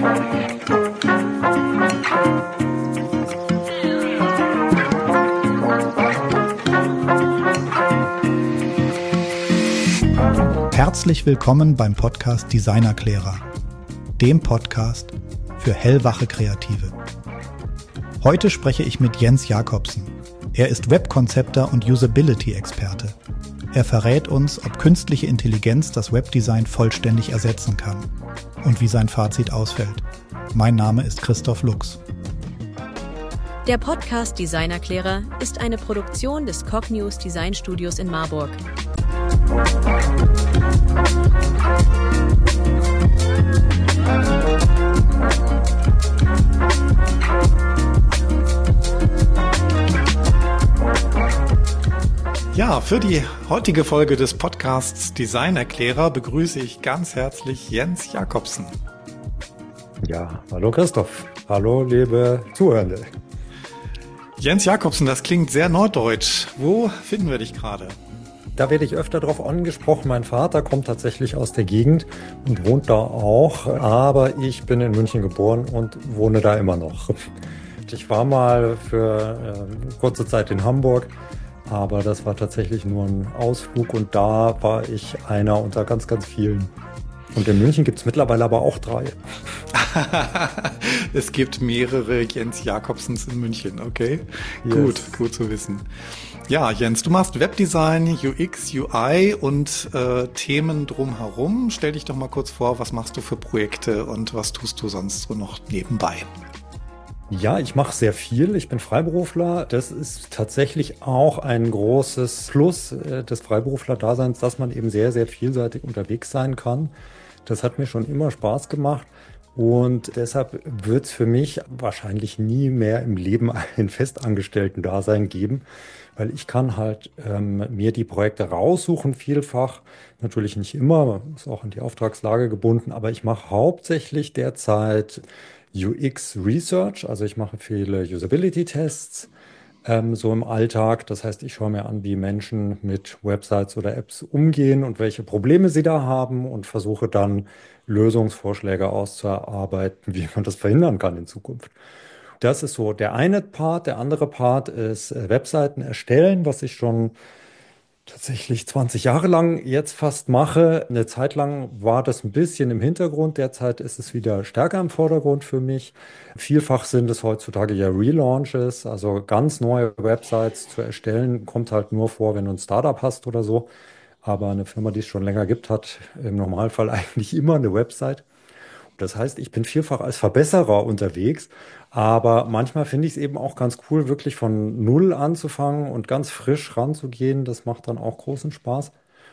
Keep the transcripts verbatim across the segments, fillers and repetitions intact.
Herzlich willkommen beim Podcast Designerklärer, dem Podcast für hellwache Kreative. Heute spreche ich mit Jens Jakobsen. Er ist Webkonzepter und Usability-Experte. Er verrät uns, ob künstliche Intelligenz das Webdesign vollständig ersetzen kann und wie sein Fazit ausfällt. Mein Name ist Christoph Lux. Der Podcast Designerklärer ist eine Produktion des Cognews Design Studios in Marburg. Ja, für die heutige Folge des Podcasts Designerklärer begrüße ich ganz herzlich Jens Jakobsen. Ja, hallo Christoph. Hallo liebe Zuhörende. Jens Jakobsen, das klingt sehr norddeutsch. Wo finden wir dich gerade? Da werde ich öfter drauf angesprochen. Mein Vater kommt tatsächlich aus der Gegend und wohnt da auch. Aber ich bin in München geboren und wohne da immer noch. Ich war mal für äh, kurze Zeit in Hamburg, aber das war tatsächlich nur ein Ausflug und da war ich einer unter ganz, ganz vielen. Und in München gibt es mittlerweile aber auch drei. Es gibt mehrere Jens Jakobsens in München, okay? Yes. Gut, gut zu wissen. Ja, Jens, du machst Webdesign, U X, U I und äh, Themen drumherum. Stell dich doch mal kurz vor, was machst du für Projekte und was tust du sonst so noch nebenbei? Ja, ich mache sehr viel. Ich bin Freiberufler. Das ist tatsächlich auch ein großes Plus äh, des Freiberufler-Daseins, dass man eben sehr, sehr vielseitig unterwegs sein kann. Das hat mir schon immer Spaß gemacht. Und deshalb wird es für mich wahrscheinlich nie mehr im Leben ein Festangestellten-Dasein geben, weil ich kann halt ähm, mir die Projekte raussuchen, vielfach. Natürlich nicht immer, ist auch an die Auftragslage gebunden, aber ich mache hauptsächlich derzeit U X Research, also ich mache viele Usability-Tests ähm, so im Alltag. Das heißt, ich schaue mir an, wie Menschen mit Websites oder Apps umgehen und welche Probleme sie da haben und versuche dann Lösungsvorschläge auszuarbeiten, wie man das verhindern kann in Zukunft. Das ist so der eine Part. Der andere Part ist äh, Webseiten erstellen, was ich schon tatsächlich zwanzig Jahre lang jetzt fast mache. Eine Zeit lang war das ein bisschen im Hintergrund. Derzeit ist es wieder stärker im Vordergrund für mich. Vielfach sind es heutzutage ja Relaunches, also ganz neue Websites zu erstellen, kommt halt nur vor, wenn du ein Startup hast oder so. Aber eine Firma, die es schon länger gibt, hat im Normalfall eigentlich immer eine Website. Das heißt, ich bin vielfach als Verbesserer unterwegs, aber manchmal finde ich es eben auch ganz cool, wirklich von Null anzufangen und ganz frisch ranzugehen. Das macht dann auch großen Spaß.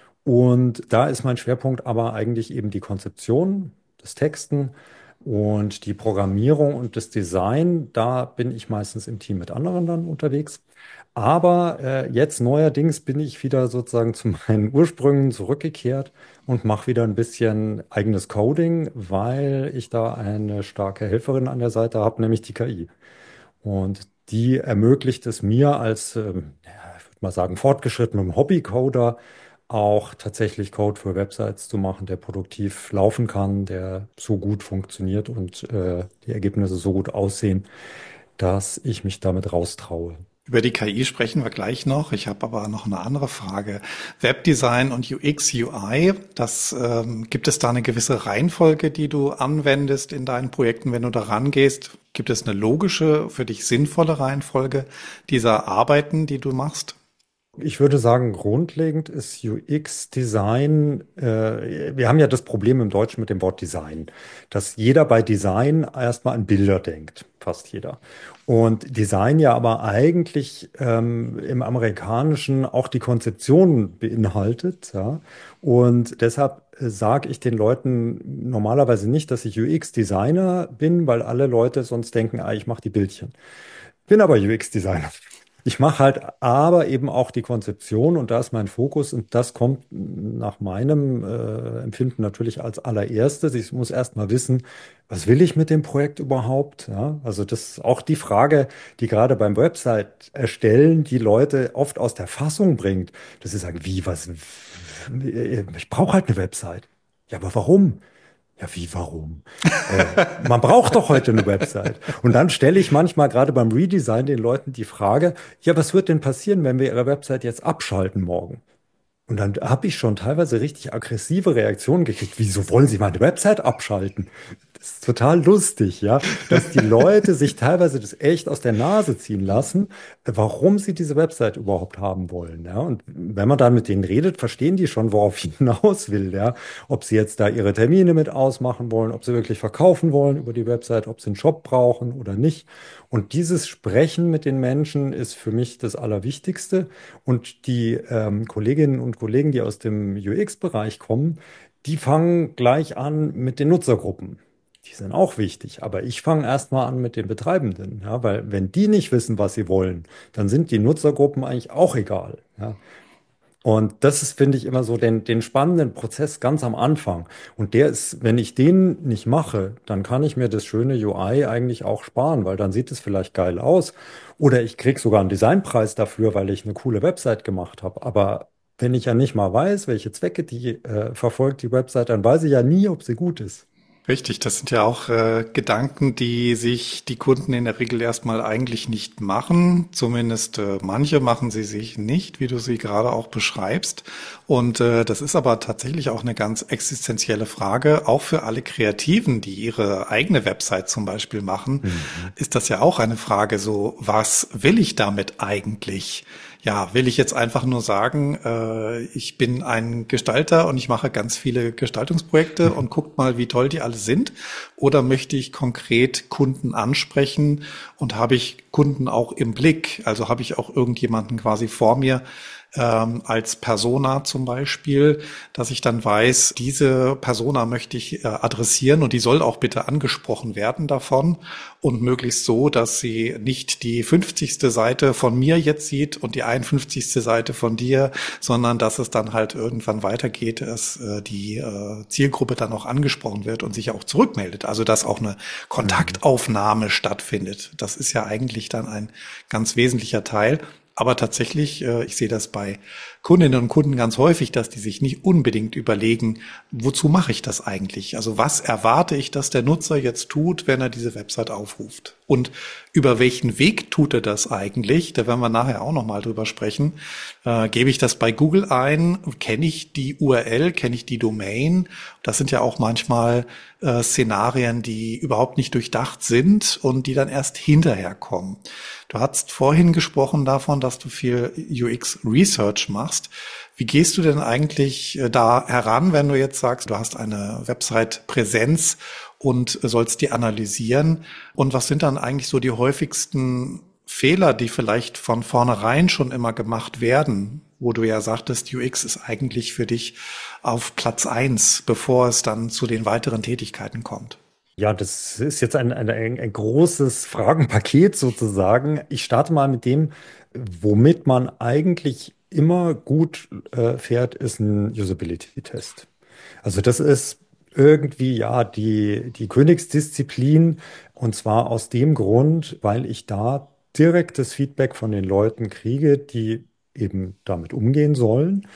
Und da ist mein Schwerpunkt aber eigentlich eben die Konzeption, das Texten und die Programmierung und das Design. Da bin ich meistens im Team mit anderen dann unterwegs. Aber äh, jetzt neuerdings bin ich wieder sozusagen zu meinen Ursprüngen zurückgekehrt und mache wieder ein bisschen eigenes Coding, weil ich da eine starke Helferin an der Seite habe, nämlich die K I. Und die ermöglicht es mir als, ähm, ja, ich würde mal sagen, fortgeschrittenem Hobbycoder auch tatsächlich Code für Websites zu machen, der produktiv laufen kann, der so gut funktioniert und äh, die Ergebnisse so gut aussehen, dass ich mich damit raustraue. Über die K I sprechen wir gleich noch. Ich habe aber noch eine andere Frage. Webdesign und U X, U I, das ähm, gibt es da eine gewisse Reihenfolge, die du anwendest in deinen Projekten, wenn du da rangehst? Gibt es eine logische, für dich sinnvolle Reihenfolge dieser Arbeiten, die du machst? Ich würde sagen, grundlegend ist U X-Design, äh, wir haben ja das Problem im Deutschen mit dem Wort Design, dass jeder bei Design erstmal an Bilder denkt, fast jeder. Und Design ja aber eigentlich ähm, im Amerikanischen auch die Konzeption beinhaltet. Ja? Und deshalb äh, sage ich den Leuten normalerweise nicht, dass ich U X-Designer bin, weil alle Leute sonst denken, ah, ich mache die Bildchen. Bin aber U X-Designer. Ich mache halt aber eben auch die Konzeption und da ist mein Fokus und das kommt nach meinem äh, Empfinden natürlich als allererstes. Ich muss erst mal wissen, was will ich mit dem Projekt überhaupt? Ja, also das ist auch die Frage, die gerade beim Website erstellen die Leute oft aus der Fassung bringt. Dass sie sagen, wie, was, ich brauche halt eine Website. Ja, aber warum? Ja, wie, warum? äh, man braucht doch heute eine Website. Und dann stelle ich manchmal gerade beim Redesign den Leuten die Frage, ja, was wird denn passieren, wenn wir ihre Website jetzt abschalten morgen? Und dann habe ich schon teilweise richtig aggressive Reaktionen gekriegt. Wieso wollen Sie meine Website abschalten? Das ist total lustig, ja, dass die Leute sich teilweise das echt aus der Nase ziehen lassen, warum sie diese Website überhaupt haben wollen, ja. Und wenn man dann mit denen redet, verstehen die schon, worauf ich hinaus will, ja. Ob sie jetzt da ihre Termine mit ausmachen wollen, ob sie wirklich verkaufen wollen über die Website, ob sie einen Shop brauchen oder nicht. Und dieses Sprechen mit den Menschen ist für mich das Allerwichtigste. Und die ähm, Kolleginnen und Kollegen, die aus dem U X-Bereich kommen, die fangen gleich an mit den Nutzergruppen. Die sind auch wichtig, aber ich fange erstmal an mit den Betreibenden, ja, weil wenn die nicht wissen, was sie wollen, dann sind die Nutzergruppen eigentlich auch egal. Ja. Und das ist, finde ich, immer so den, den spannenden Prozess ganz am Anfang. Und der ist, wenn ich den nicht mache, dann kann ich mir das schöne U I eigentlich auch sparen, weil dann sieht es vielleicht geil aus. Oder ich krieg sogar einen Designpreis dafür, weil ich eine coole Website gemacht habe. Aber wenn ich ja nicht mal weiß, welche Zwecke die äh, verfolgt, die Website, dann weiß ich ja nie, ob sie gut ist. Richtig, das sind ja auch äh, Gedanken, die sich die Kunden in der Regel erstmal eigentlich nicht machen. Zumindest äh, manche machen sie sich nicht, wie du sie gerade auch beschreibst. Und äh, das ist aber tatsächlich auch eine ganz existenzielle Frage, auch für alle Kreativen, die ihre eigene Website zum Beispiel machen, mhm. ist das ja auch eine Frage so, was will ich damit eigentlich? Ja, will ich jetzt einfach nur sagen, äh, ich bin ein Gestalter und ich mache ganz viele Gestaltungsprojekte und guckt mal, wie toll die alle sind? Oder möchte ich konkret Kunden ansprechen und habe ich Kunden auch im Blick? Also habe ich auch irgendjemanden quasi vor mir, ähm, als Persona zum Beispiel, dass ich dann weiß, diese Persona möchte ich äh, adressieren und die soll auch bitte angesprochen werden davon und möglichst so, dass sie nicht die fünfzigste Seite von mir jetzt sieht und die einundfünfzigste Seite von dir, sondern dass es dann halt irgendwann weitergeht, dass äh, die äh, Zielgruppe dann auch angesprochen wird und sich auch zurückmeldet. Also dass auch eine Kontaktaufnahme stattfindet. Das ist ja eigentlich dann ein ganz wesentlicher Teil. Aber tatsächlich, ich sehe das bei Kundinnen und Kunden ganz häufig, dass die sich nicht unbedingt überlegen, wozu mache ich das eigentlich? Also was erwarte ich, dass der Nutzer jetzt tut, wenn er diese Website aufruft? Und über welchen Weg tut er das eigentlich? Da werden wir nachher auch nochmal drüber sprechen. Äh, gebe ich das bei Google ein? Kenne ich die U R L? Kenne ich die Domain? Das sind ja auch manchmal äh, Szenarien, die überhaupt nicht durchdacht sind und die dann erst hinterher kommen. Du hast vorhin gesprochen davon, dass du viel U X Research machst. Wie gehst du denn eigentlich da heran, wenn du jetzt sagst, du hast eine Website-Präsenz und sollst die analysieren? Und was sind dann eigentlich so die häufigsten Fehler, die vielleicht von vornherein schon immer gemacht werden, wo du ja sagtest, U X ist eigentlich für dich auf Platz eins, bevor es dann zu den weiteren Tätigkeiten kommt? Ja, das ist jetzt ein, ein, ein großes Fragenpaket sozusagen. Ich starte mal mit dem, womit man eigentlich immer gut äh, fährt, ist ein Usability-Test. Also das ist irgendwie ja die, die Königsdisziplin, und zwar aus dem Grund, weil ich da direktes Feedback von den Leuten kriege, die eben damit umgehen sollen.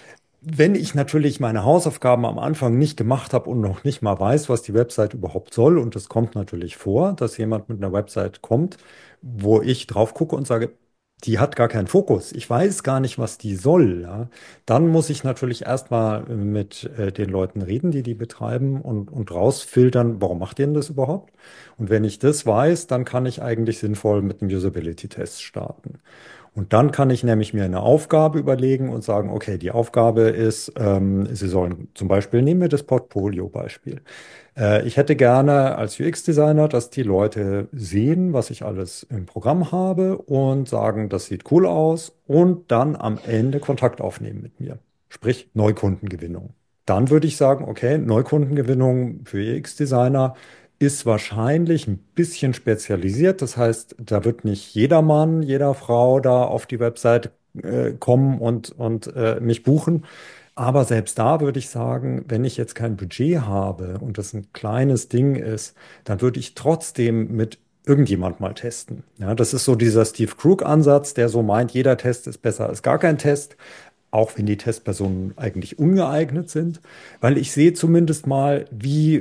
Wenn ich natürlich meine Hausaufgaben am Anfang nicht gemacht habe und noch nicht mal weiß, was die Website überhaupt soll, und es kommt natürlich vor, dass jemand mit einer Website kommt, wo ich drauf gucke und sage, die hat gar keinen Fokus. Ich weiß gar nicht, was die soll. Ja. Dann muss ich natürlich erstmal mit äh, den Leuten reden, die die betreiben, und, und rausfiltern, warum macht ihr denn das überhaupt? Und wenn ich das weiß, dann kann ich eigentlich sinnvoll mit einem Usability-Test starten. Und dann kann ich nämlich mir eine Aufgabe überlegen und sagen, okay, die Aufgabe ist, ähm, Sie sollen zum Beispiel, nehmen wir das Portfolio-Beispiel. Äh, ich hätte gerne als U X-Designer, dass die Leute sehen, was ich alles im Programm habe und sagen, das sieht cool aus, und dann am Ende Kontakt aufnehmen mit mir. Sprich Neukundengewinnung. Dann würde ich sagen, okay, Neukundengewinnung für U X-Designer ist wahrscheinlich ein bisschen spezialisiert. Das heißt, da wird nicht jeder Mann, jeder Frau da auf die Website äh, kommen und, und äh, mich buchen. Aber selbst da würde ich sagen, wenn ich jetzt kein Budget habe und das ein kleines Ding ist, dann würde ich trotzdem mit irgendjemand mal testen. Ja, das ist so dieser Steve Krug-Ansatz, der so meint, jeder Test ist besser als gar kein Test, auch wenn die Testpersonen eigentlich ungeeignet sind, weil ich sehe zumindest mal, wie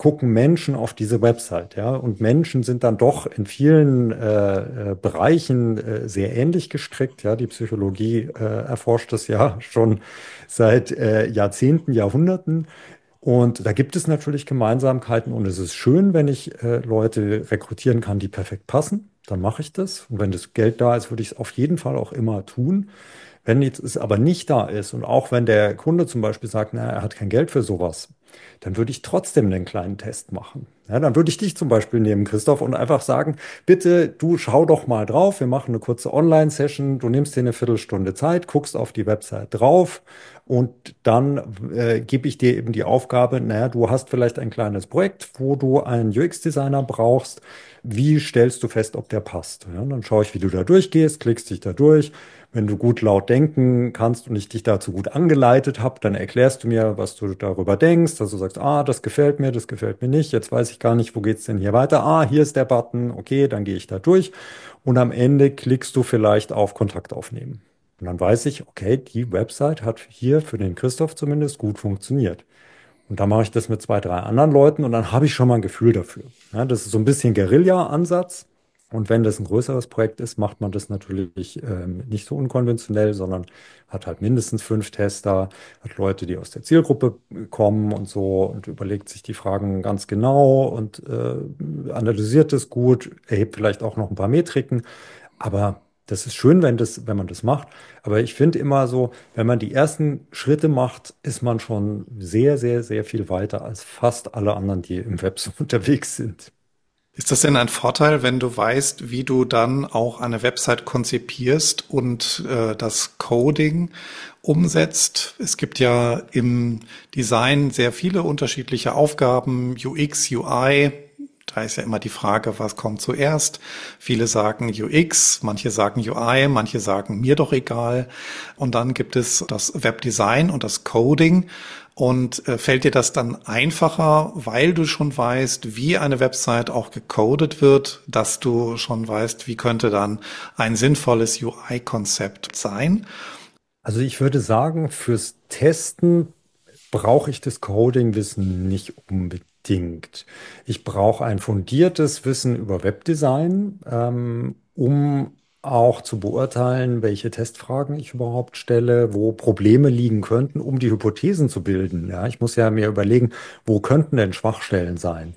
gucken Menschen auf diese Website, ja, und Menschen sind dann doch in vielen äh, äh, Bereichen äh, sehr ähnlich gestrickt, ja, die Psychologie äh, erforscht das ja schon seit äh, Jahrzehnten, Jahrhunderten. Und da gibt es natürlich Gemeinsamkeiten und es ist schön, wenn ich äh, Leute rekrutieren kann, die perfekt passen, dann mache ich das. Und wenn das Geld da ist, würde ich es auf jeden Fall auch immer tun. Wenn jetzt es aber nicht da ist und auch wenn der Kunde zum Beispiel sagt, na, er hat kein Geld für sowas, dann würde ich trotzdem einen kleinen Test machen. Ja, dann würde ich dich zum Beispiel nehmen, Christoph, und einfach sagen, bitte, du schau doch mal drauf, wir machen eine kurze Online-Session, du nimmst dir eine Viertelstunde Zeit, guckst auf die Website drauf und dann äh, gebe ich dir eben die Aufgabe, naja, du hast vielleicht ein kleines Projekt, wo du einen U X-Designer brauchst. Wie stellst du fest, ob der passt? Ja, dann schaue ich, wie du da durchgehst, klickst dich da durch. Wenn du gut laut denken kannst und ich dich dazu gut angeleitet habe, dann erklärst du mir, was du darüber denkst. Also du sagst, ah, das gefällt mir, das gefällt mir nicht. Jetzt weiß ich gar nicht, wo geht's denn hier weiter? Ah, hier ist der Button. Okay, dann gehe ich da durch. Und am Ende klickst du vielleicht auf Kontakt aufnehmen. Und dann weiß ich, okay, die Website hat hier für den Christoph zumindest gut funktioniert. Und dann mache ich das mit zwei, drei anderen Leuten und dann habe ich schon mal ein Gefühl dafür. Ja, das ist so ein bisschen Guerilla-Ansatz. Und wenn das ein größeres Projekt ist, macht man das natürlich ähm, nicht so unkonventionell, sondern hat halt mindestens fünf Tester, hat Leute, die aus der Zielgruppe kommen und so und überlegt sich die Fragen ganz genau und äh, analysiert es gut, erhebt vielleicht auch noch ein paar Metriken. Aber das ist schön, wenn das, wenn man das macht. Aber ich finde immer so, wenn man die ersten Schritte macht, ist man schon sehr, sehr, sehr viel weiter als fast alle anderen, die im Web so unterwegs sind. Ist das denn ein Vorteil, wenn du weißt, wie du dann auch eine Website konzipierst und äh, das Coding umsetzt? Es gibt ja im Design sehr viele unterschiedliche Aufgaben, U X, U I. Da ist ja immer die Frage, was kommt zuerst? Viele sagen U X, manche sagen U I, manche sagen mir doch egal. Und dann gibt es das Webdesign und das Coding. Und äh, fällt dir das dann einfacher, weil du schon weißt, wie eine Website auch gecodet wird, dass du schon weißt, wie könnte dann ein sinnvolles U I-Konzept sein? Also ich würde sagen, fürs Testen brauche ich das Coding-Wissen nicht unbedingt. Ich brauche ein fundiertes Wissen über Webdesign, ähm, um auch zu beurteilen, welche Testfragen ich überhaupt stelle, wo Probleme liegen könnten, um die Hypothesen zu bilden. Ja, ich muss ja mir überlegen, wo könnten denn Schwachstellen sein?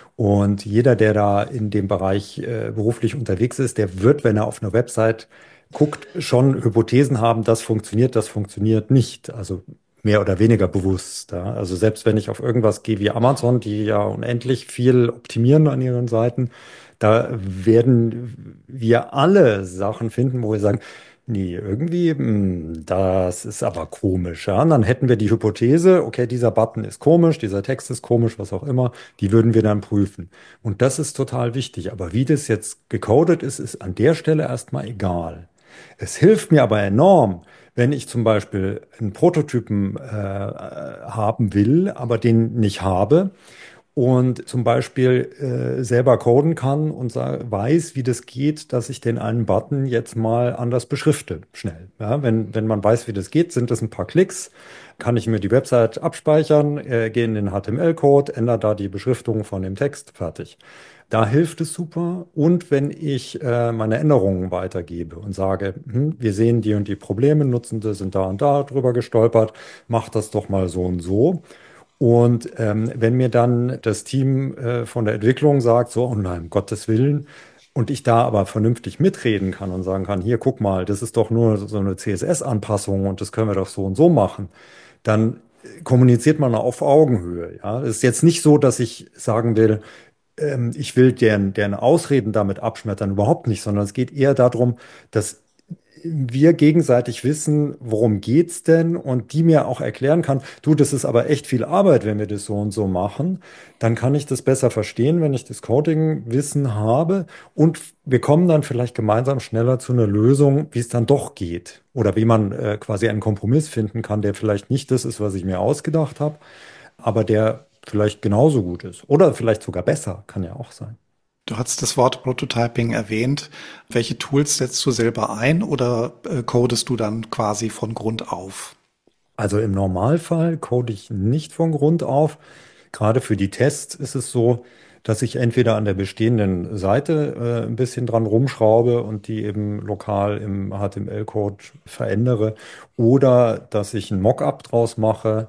Und jeder, der da in dem Bereich äh, beruflich unterwegs ist, der wird, wenn er auf einer Website guckt, schon Hypothesen haben, das funktioniert, das funktioniert nicht. Also mehr oder weniger bewusst. Ja. Also selbst wenn ich auf irgendwas gehe wie Amazon, die ja unendlich viel optimieren an ihren Seiten, da werden wir alle Sachen finden, wo wir sagen, nee, irgendwie, hm, das ist aber komisch. Ja. Und dann hätten wir die Hypothese, okay, dieser Button ist komisch, dieser Text ist komisch, was auch immer, die würden wir dann prüfen. Und das ist total wichtig. Aber wie das jetzt gecodet ist, ist an der Stelle erstmal egal. Es hilft mir aber enorm, wenn ich zum Beispiel einen Prototypen äh, haben will, aber den nicht habe und zum Beispiel äh, selber coden kann und sa- weiß, wie das geht, dass ich den einen Button jetzt mal anders beschrifte, schnell. Ja, wenn, wenn man weiß, wie das geht, sind das ein paar Klicks, kann ich mir die Website abspeichern, äh, gehe in den H T M L-Code, ändere da die Beschriftung von dem Text, fertig. Da hilft es super. Und wenn ich äh, meine Änderungen weitergebe und sage, hm, wir sehen die und die Probleme, Nutzende sind da und da drüber gestolpert, mach das doch mal so und so. Und ähm, wenn mir dann das Team äh, von der Entwicklung sagt, so, oh nein, um Gottes Willen, und ich da aber vernünftig mitreden kann und sagen kann, hier, guck mal, das ist doch nur so eine C S S-Anpassung und das können wir doch so und so machen, dann kommuniziert man auf Augenhöhe. Ja, es ist jetzt nicht so, dass ich sagen will, ähm, ich will deren, deren Ausreden damit abschmettern, überhaupt nicht, sondern es geht eher darum, dass wir gegenseitig wissen, worum geht's denn und die mir auch erklären kann, du, das ist aber echt viel Arbeit, wenn wir das so und so machen, dann kann ich das besser verstehen, wenn ich das Coding-Wissen habe und wir kommen dann vielleicht gemeinsam schneller zu einer Lösung, wie es dann doch geht oder wie man äh, quasi einen Kompromiss finden kann, der vielleicht nicht das ist, was ich mir ausgedacht habe, aber der vielleicht genauso gut ist oder vielleicht sogar besser, kann ja auch sein. Du hast das Wort Prototyping erwähnt. Welche Tools setzt du selber ein oder äh, codest du dann quasi von Grund auf? Also im Normalfall code ich nicht von Grund auf. Gerade für die Tests ist es so, dass ich entweder an der bestehenden Seite äh, ein bisschen dran rumschraube und die eben lokal im H T M L-Code verändere oder dass ich ein Mockup draus mache.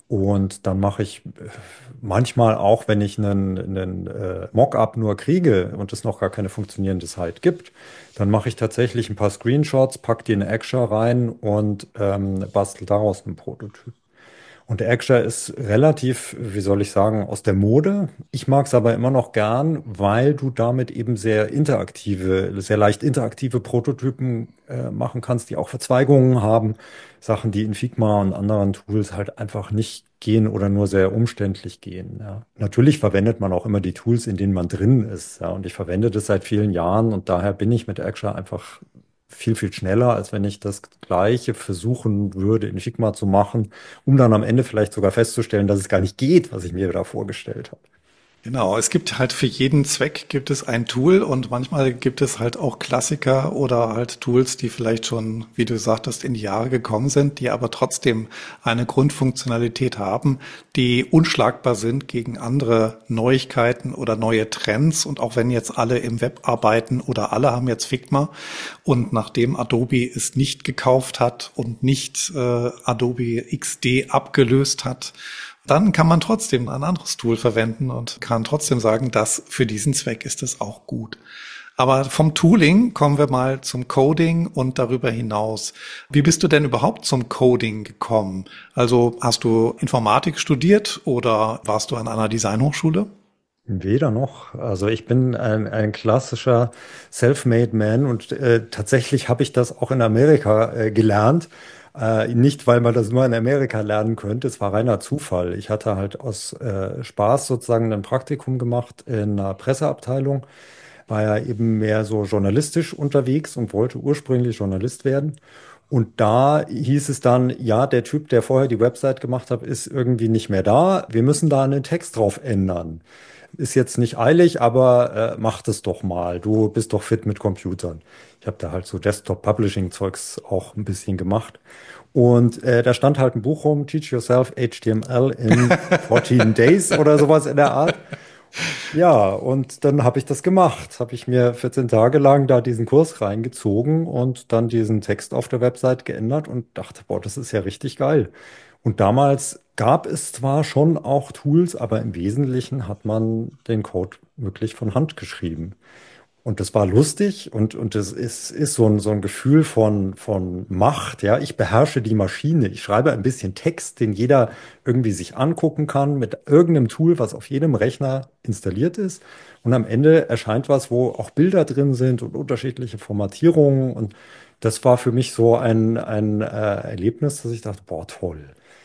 Und dann mache ich äh, manchmal auch, wenn ich einen, einen äh, Mockup nur kriege und es noch gar keine funktionierende Site gibt, dann mache ich tatsächlich ein paar Screenshots, pack die in Axure rein und ähm, bastel daraus einen Prototyp. Und der Axure ist relativ, wie soll ich sagen, aus der Mode. Ich mag es aber immer noch gern, weil du damit eben sehr interaktive, sehr leicht interaktive Prototypen äh, machen kannst, die auch Verzweigungen haben. Sachen, die in Figma und anderen Tools halt einfach nicht gehen oder nur sehr umständlich gehen. Ja. Natürlich verwendet man auch immer die Tools, in denen man drin ist. Ja. Und ich verwende das seit vielen Jahren und daher bin ich mit Axure einfach viel, viel schneller, als wenn ich das Gleiche versuchen würde, in Figma zu machen, um dann am Ende vielleicht sogar festzustellen, dass es gar nicht geht, was ich mir da vorgestellt habe. Genau, es gibt halt für jeden Zweck gibt es ein Tool und manchmal gibt es halt auch Klassiker oder halt Tools, die vielleicht schon, wie du sagtest, in die Jahre gekommen sind, die aber trotzdem eine Grundfunktionalität haben, die unschlagbar sind gegen andere Neuigkeiten oder neue Trends. Und auch wenn jetzt alle im Web arbeiten oder alle haben jetzt Figma und nachdem Adobe es nicht gekauft hat und nicht äh, Adobe X D abgelöst hat, dann kann man trotzdem ein anderes Tool verwenden und kann trotzdem sagen, dass für diesen Zweck ist es auch gut. Aber vom Tooling kommen wir mal zum Coding und darüber hinaus. Wie bist du denn überhaupt zum Coding gekommen? Also hast du Informatik studiert oder warst du an einer Designhochschule? Weder noch. Also ich bin ein, ein klassischer Self-Made Man und äh, tatsächlich habe ich das auch in Amerika äh, gelernt. Äh, nicht, weil man das nur in Amerika lernen könnte, es war reiner Zufall. Ich hatte halt aus äh, Spaß sozusagen ein Praktikum gemacht in einer Presseabteilung, war ja eben mehr so journalistisch unterwegs und wollte ursprünglich Journalist werden. Und da hieß es dann, ja, der Typ, der vorher die Website gemacht hat, ist irgendwie nicht mehr da. Wir müssen da einen Text drauf ändern. Ist jetzt nicht eilig, aber äh, mach das doch mal. Du bist doch fit mit Computern. Ich habe da halt so Desktop-Publishing-Zeugs auch ein bisschen gemacht. Und äh, da stand halt ein Buch rum, Teach Yourself H T M L in fourteen Days oder sowas in der Art. Ja, und dann habe ich das gemacht. Habe ich mir vierzehn Tage lang da diesen Kurs reingezogen und dann diesen Text auf der Website geändert und dachte, boah, das ist ja richtig geil. Und damals gab es zwar schon auch Tools, aber im Wesentlichen hat man den Code wirklich von Hand geschrieben. Und das war lustig und, und das ist, ist so ein, so ein Gefühl von, von Macht. Ja, ich beherrsche die Maschine. Ich schreibe ein bisschen Text, den jeder irgendwie sich angucken kann mit irgendeinem Tool, was auf jedem Rechner installiert ist. Und am Ende erscheint was, wo auch Bilder drin sind und unterschiedliche Formatierungen. Und das war für mich so ein, ein äh, Erlebnis, dass ich dachte, boah, toll.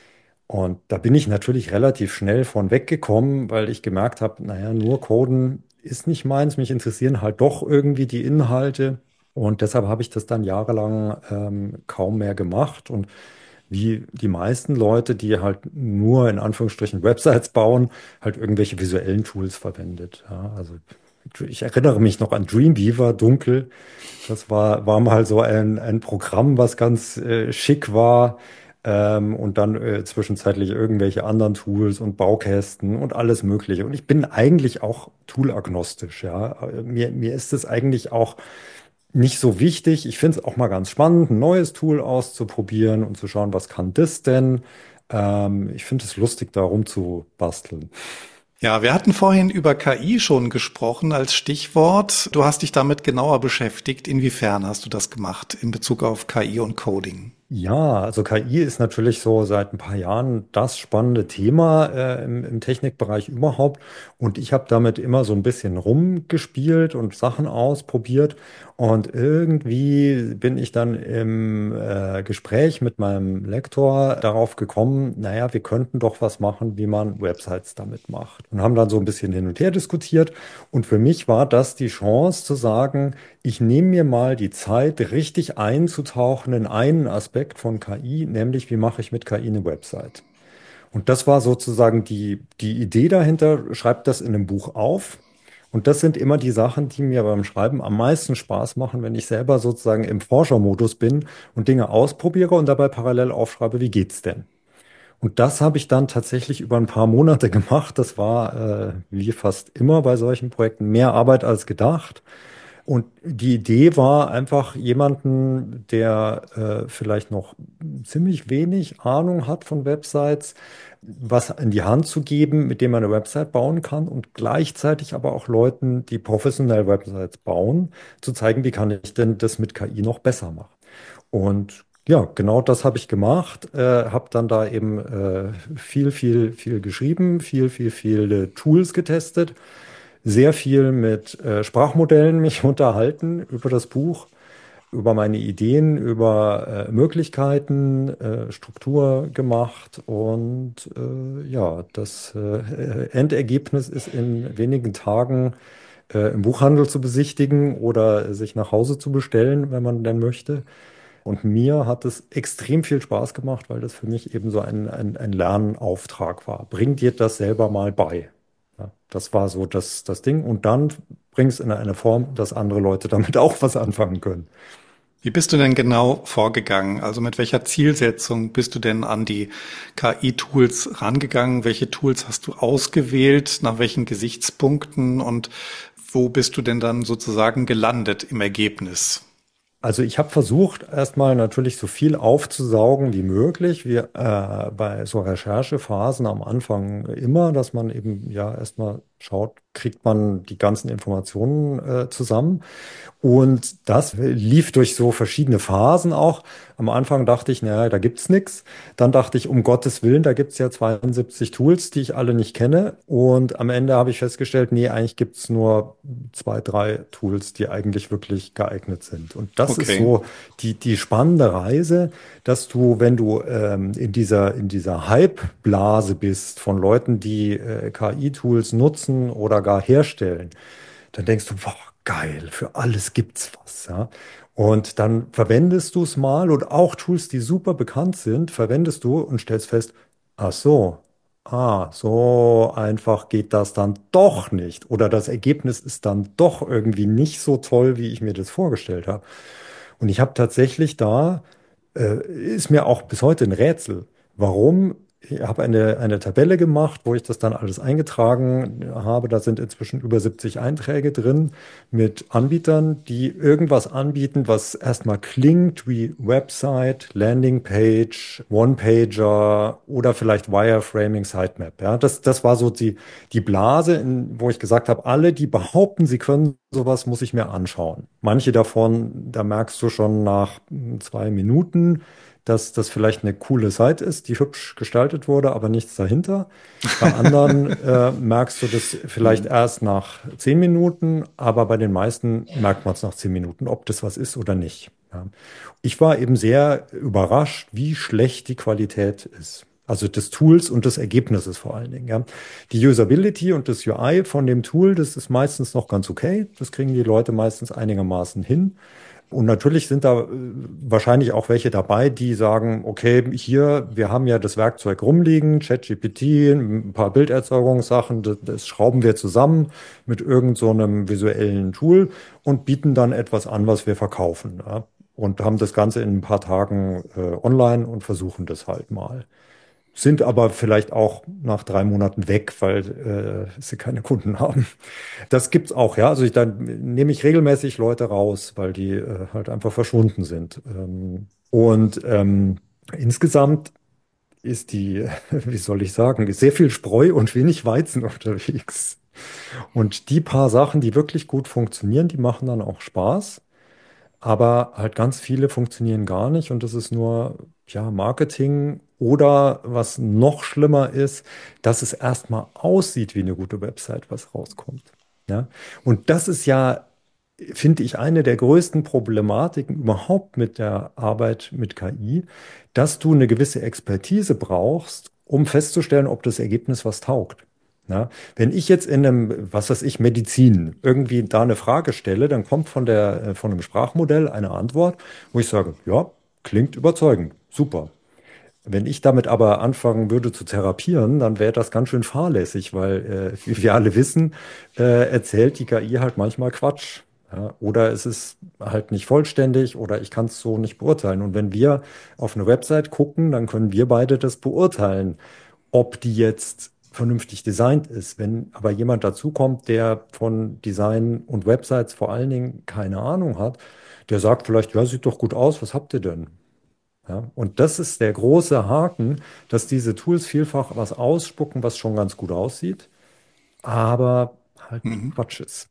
Und da bin ich natürlich relativ schnell von weggekommen, weil ich gemerkt habe, naja, nur Coden ist nicht meins. Mich interessieren halt doch irgendwie die Inhalte. Und deshalb habe ich das dann jahrelang ähm, kaum mehr gemacht. Und wie die meisten Leute, die halt nur in Anführungsstrichen Websites bauen, halt irgendwelche visuellen Tools verwendet. Ja, also ich erinnere mich noch an Dreamweaver, dunkel. Das war, war mal so ein, ein Programm, was ganz äh, schick war. Ähm, und dann äh, zwischenzeitlich irgendwelche anderen Tools und Baukästen und alles Mögliche. Und ich bin eigentlich auch toolagnostisch, ja. Äh, Mir, mir ist es eigentlich auch nicht so wichtig. Ich finde es auch mal ganz spannend, ein neues Tool auszuprobieren und zu schauen, was kann das denn? Ähm, ich finde es lustig, da rumzubasteln. Ja, wir hatten vorhin über K I schon gesprochen als Stichwort. Du hast dich damit genauer beschäftigt. Inwiefern hast du das gemacht in Bezug auf K I und Coding? Ja, also K I ist natürlich so seit ein paar Jahren das spannende Thema äh, im, im Technikbereich überhaupt. Und ich habe damit immer so ein bisschen rumgespielt und Sachen ausprobiert. Und irgendwie bin ich dann im äh, Gespräch mit meinem Lektor darauf gekommen, naja, wir könnten doch was machen, wie man Websites damit macht. Und haben dann so ein bisschen hin und her diskutiert. Und für mich war das die Chance zu sagen, ich nehme mir mal die Zeit, richtig einzutauchen in einen Aspekt von K I, nämlich wie mache ich mit K I eine Website. Und das war sozusagen die, die Idee dahinter, schreib das in einem Buch auf. Und das sind immer die Sachen, die mir beim Schreiben am meisten Spaß machen, wenn ich selber sozusagen im Forschermodus bin und Dinge ausprobiere und dabei parallel aufschreibe, wie geht's denn? Und das habe ich dann tatsächlich über ein paar Monate gemacht. Das war, äh, wie fast immer bei solchen Projekten, mehr Arbeit als gedacht. Und die Idee war einfach jemanden, der äh, vielleicht noch ziemlich wenig Ahnung hat von Websites, was in die Hand zu geben, mit dem man eine Website bauen kann und gleichzeitig aber auch Leuten, die professionell Websites bauen, zu zeigen, wie kann ich denn das mit K I noch besser machen. Und ja, genau das habe ich gemacht, äh, habe dann da eben äh, viel, viel, viel geschrieben, viel, viel, viele Tools getestet, sehr viel mit äh, Sprachmodellen mich unterhalten über das Buch, über meine Ideen, über äh, Möglichkeiten, äh, Struktur gemacht und äh, ja, das äh, Endergebnis ist in wenigen Tagen äh, im Buchhandel zu besichtigen oder sich nach Hause zu bestellen, wenn man denn möchte. Und mir hat es extrem viel Spaß gemacht, weil das für mich eben so ein, ein, ein Lernauftrag war. Bring dir das selber mal bei. Ja, das war so das, das Ding. Und dann bring es in eine Form, dass andere Leute damit auch was anfangen können. Wie bist du denn genau vorgegangen? Also mit welcher Zielsetzung bist du denn an die K I-Tools rangegangen? Welche Tools hast du ausgewählt? Nach welchen Gesichtspunkten? Und wo bist du denn dann sozusagen gelandet im Ergebnis? Also ich habe versucht, erstmal natürlich so viel aufzusaugen wie möglich. Wir äh, bei so Recherchephasen am Anfang immer, dass man eben ja erstmal schaut, kriegt man die ganzen Informationen äh, zusammen. Und das lief durch so verschiedene Phasen auch. Am Anfang dachte ich, naja, da gibt's nix. Dann dachte ich, um Gottes Willen, da gibt's ja zweiundsiebzig Tools, die ich alle nicht kenne. Und am Ende habe ich festgestellt, nee, eigentlich gibt's nur zwei, drei Tools, die eigentlich wirklich geeignet sind. Und das ist Okay. so die, die spannende Reise, dass du, wenn du ähm, in dieser, in dieser Hype-Blase bist von Leuten, die äh, K I-Tools nutzen oder gar herstellen, dann denkst du, boah, geil, für alles gibt's was, ja. Und dann verwendest du es mal und auch Tools, die super bekannt sind, verwendest du und stellst fest, ach so, ah, so einfach geht das dann doch nicht. Oder das Ergebnis ist dann doch irgendwie nicht so toll, wie ich mir das vorgestellt habe. Und ich habe tatsächlich da, äh, ist mir auch bis heute ein Rätsel, warum. Ich habe eine, eine Tabelle gemacht, wo ich das dann alles eingetragen habe. Da sind inzwischen über siebzig Einträge drin mit Anbietern, die irgendwas anbieten, was erstmal klingt wie Website, Landingpage, One-Pager oder vielleicht Wireframing, Sitemap. Ja, das, das war so die, die Blase, in, wo ich gesagt habe, alle, die behaupten, sie können sowas, muss ich mir anschauen. Manche davon, da merkst du schon nach hm, zwei Minuten, dass das vielleicht eine coole Seite ist, die hübsch gestaltet wurde, aber nichts dahinter. Bei anderen äh, merkst du das vielleicht erst nach zehn Minuten, aber bei den meisten merkt man es nach zehn Minuten, ob das was ist oder nicht. Ja. Ich war eben sehr überrascht, wie schlecht die Qualität ist. Also des Tools und des Ergebnisses vor allen Dingen. Ja. Die Usability und das U I von dem Tool, das ist meistens noch ganz okay. Das kriegen die Leute meistens einigermaßen hin. Und natürlich sind da äh, wahrscheinlich auch welche dabei, die sagen, okay, hier, wir haben ja das Werkzeug rumliegen, ChatGPT, ein paar Bilderzeugungssachen, das, das schrauben wir zusammen mit irgend so einem visuellen Tool und bieten dann etwas an, was wir verkaufen. Ja? Und haben das Ganze in ein paar Tagen äh, online und versuchen das halt mal. Sind aber vielleicht auch nach drei Monaten weg, weil äh, sie keine Kunden haben. Das gibt's auch, ja. Also ich, dann nehme ich regelmäßig Leute raus, weil die äh, halt einfach verschwunden sind. Ähm, und ähm, insgesamt ist die, wie soll ich sagen, sehr viel Spreu und wenig Weizen unterwegs. Und die paar Sachen, die wirklich gut funktionieren, die machen dann auch Spaß. Aber halt ganz viele funktionieren gar nicht und das ist nur, ja, Marketing oder was noch schlimmer ist, dass es erstmal aussieht wie eine gute Website, was rauskommt. Ja? Und das ist ja, finde ich, eine der größten Problematiken überhaupt mit der Arbeit mit K I, dass du eine gewisse Expertise brauchst, um festzustellen, ob das Ergebnis was taugt. Ja, wenn ich jetzt in einem, was weiß ich, Medizin irgendwie da eine Frage stelle, dann kommt von der, äh, von einem Sprachmodell eine Antwort, wo ich sage, ja, klingt überzeugend, super. Wenn ich damit aber anfangen würde zu therapieren, dann wäre das ganz schön fahrlässig, weil, äh, wie wir alle wissen, äh, erzählt die K I halt manchmal Quatsch. Ja, oder es ist halt nicht vollständig oder ich kann es so nicht beurteilen. Und wenn wir auf eine Website gucken, dann können wir beide das beurteilen, ob die jetzt vernünftig designt ist. Wenn aber jemand dazukommt, der von Design und Websites vor allen Dingen keine Ahnung hat, der sagt vielleicht, ja, sieht doch gut aus, was habt ihr denn? Ja, und das ist der große Haken, dass diese Tools vielfach was ausspucken, was schon ganz gut aussieht, aber halt Mhm. Quatsch ist.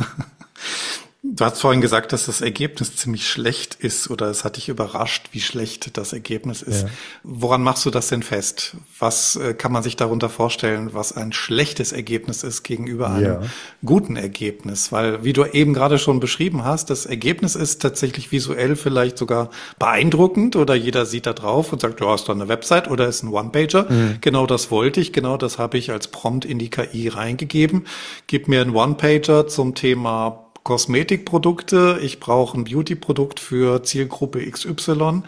Du hast vorhin gesagt, dass das Ergebnis ziemlich schlecht ist oder es hat dich überrascht, wie schlecht das Ergebnis ist. Ja. Woran machst du das denn fest? Was äh, kann man sich darunter vorstellen, was ein schlechtes Ergebnis ist gegenüber einem Ja. guten Ergebnis? Weil, wie du eben gerade schon beschrieben hast, das Ergebnis ist tatsächlich visuell vielleicht sogar beeindruckend oder jeder sieht da drauf und sagt, ja, ist doch eine Website oder ist ein One-Pager. Mhm. Genau das wollte ich, genau das habe ich als Prompt in die K I reingegeben. Gib mir einen One-Pager zum Thema Kosmetikprodukte, ich brauche ein Beauty-Produkt für Zielgruppe X Y,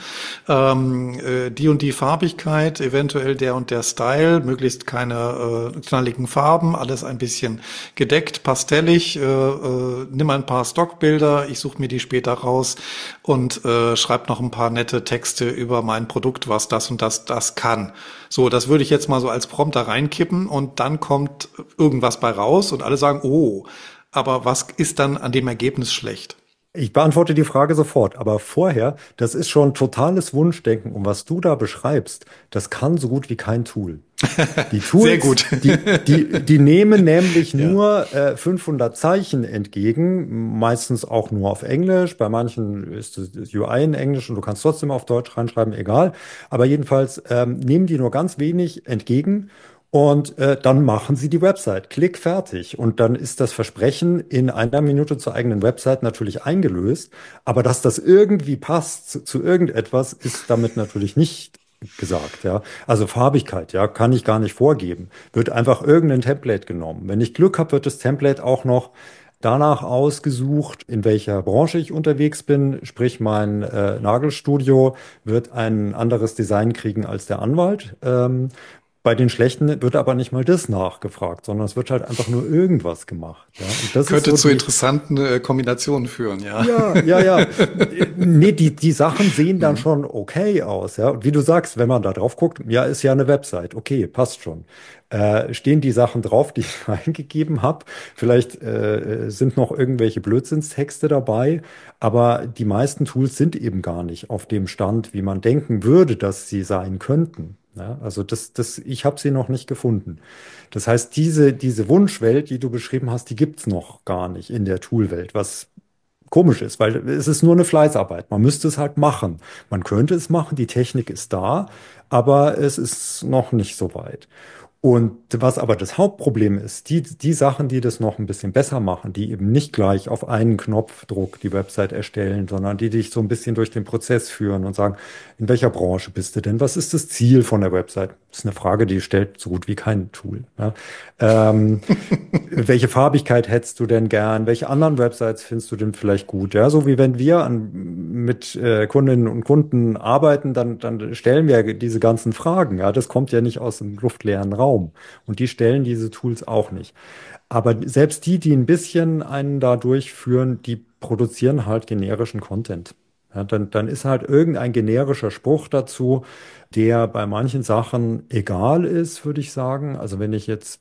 ähm, äh, die und die Farbigkeit, eventuell der und der Style, möglichst keine äh, knalligen Farben, alles ein bisschen gedeckt, pastellig, äh, äh, nimm ein paar Stockbilder, ich suche mir die später raus und äh, schreib noch ein paar nette Texte über mein Produkt, was das und das das kann. So, das würde ich jetzt mal so als Prompt da reinkippen und dann kommt irgendwas bei raus und alle sagen, oh, aber was ist dann an dem Ergebnis schlecht? Ich beantworte die Frage sofort, aber vorher, das ist schon totales Wunschdenken. Und was du da beschreibst, das kann so gut wie kein Tool. Die Sehr Tools, gut. die, die, die nehmen nämlich Ja. nur äh, fünfhundert Zeichen entgegen, meistens auch nur auf Englisch. Bei manchen ist das U I in Englisch und du kannst trotzdem auf Deutsch reinschreiben, egal. Aber jedenfalls ähm, nehmen die nur ganz wenig entgegen. Und äh, dann machen sie die Website. Klick, fertig. Und dann ist das Versprechen in einer Minute zur eigenen Website natürlich eingelöst. Aber dass das irgendwie passt zu, zu irgendetwas, ist damit natürlich nicht gesagt. Ja, also Farbigkeit, ja, kann ich gar nicht vorgeben. Wird einfach irgendein Template genommen. Wenn ich Glück habe, wird das Template auch noch danach ausgesucht, in welcher Branche ich unterwegs bin. Sprich, mein äh, Nagelstudio wird ein anderes Design kriegen als der Anwalt. Ähm, bei den Schlechten wird aber nicht mal das nachgefragt, sondern es wird halt einfach nur irgendwas gemacht. Ja, und das ist Könnte so zu die, interessanten äh, Kombinationen führen, ja. ja, ja, ja. Nee, die, die Sachen sehen dann schon okay aus, ja. Und wie du sagst, wenn man da drauf guckt, ja, ist ja eine Website, okay, passt schon. Äh, stehen die Sachen drauf, die ich eingegeben habe? Vielleicht äh, sind noch irgendwelche Blödsinnstexte dabei, aber die meisten Tools sind eben gar nicht auf dem Stand, wie man denken würde, dass sie sein könnten. Ja, also das, das, ich habe sie noch nicht gefunden. Das heißt, diese, diese Wunschwelt, die du beschrieben hast, die gibt's noch gar nicht in der Toolwelt, was komisch ist, weil es ist nur eine Fleißarbeit. Man müsste es halt machen. Man könnte es machen, die Technik ist da, aber es ist noch nicht so weit. Und was aber das Hauptproblem ist, die, die Sachen, die das noch ein bisschen besser machen, die eben nicht gleich auf einen Knopfdruck die Website erstellen, sondern die dich so ein bisschen durch den Prozess führen und sagen, in welcher Branche bist du denn? Was ist das Ziel von der Website? Das ist eine Frage, die stellt so gut wie kein Tool. Ja. Ähm, welche Farbigkeit hättest du denn gern? Welche anderen Websites findest du denn vielleicht gut? Ja, so wie wenn wir an, mit äh, Kundinnen und Kunden arbeiten, dann, dann stellen wir diese ganzen Fragen. Ja, das kommt ja nicht aus dem luftleeren Raum. Und die stellen diese Tools auch nicht. Aber selbst die, die ein bisschen einen da durchführen, die produzieren halt generischen Content. Ja, dann, dann ist halt irgendein generischer Spruch dazu, der bei manchen Sachen egal ist, würde ich sagen. Also wenn ich jetzt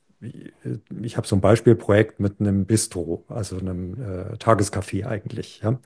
ich habe so ein Beispielprojekt mit einem Bistro, also einem äh, Tagescafé eigentlich. Ja.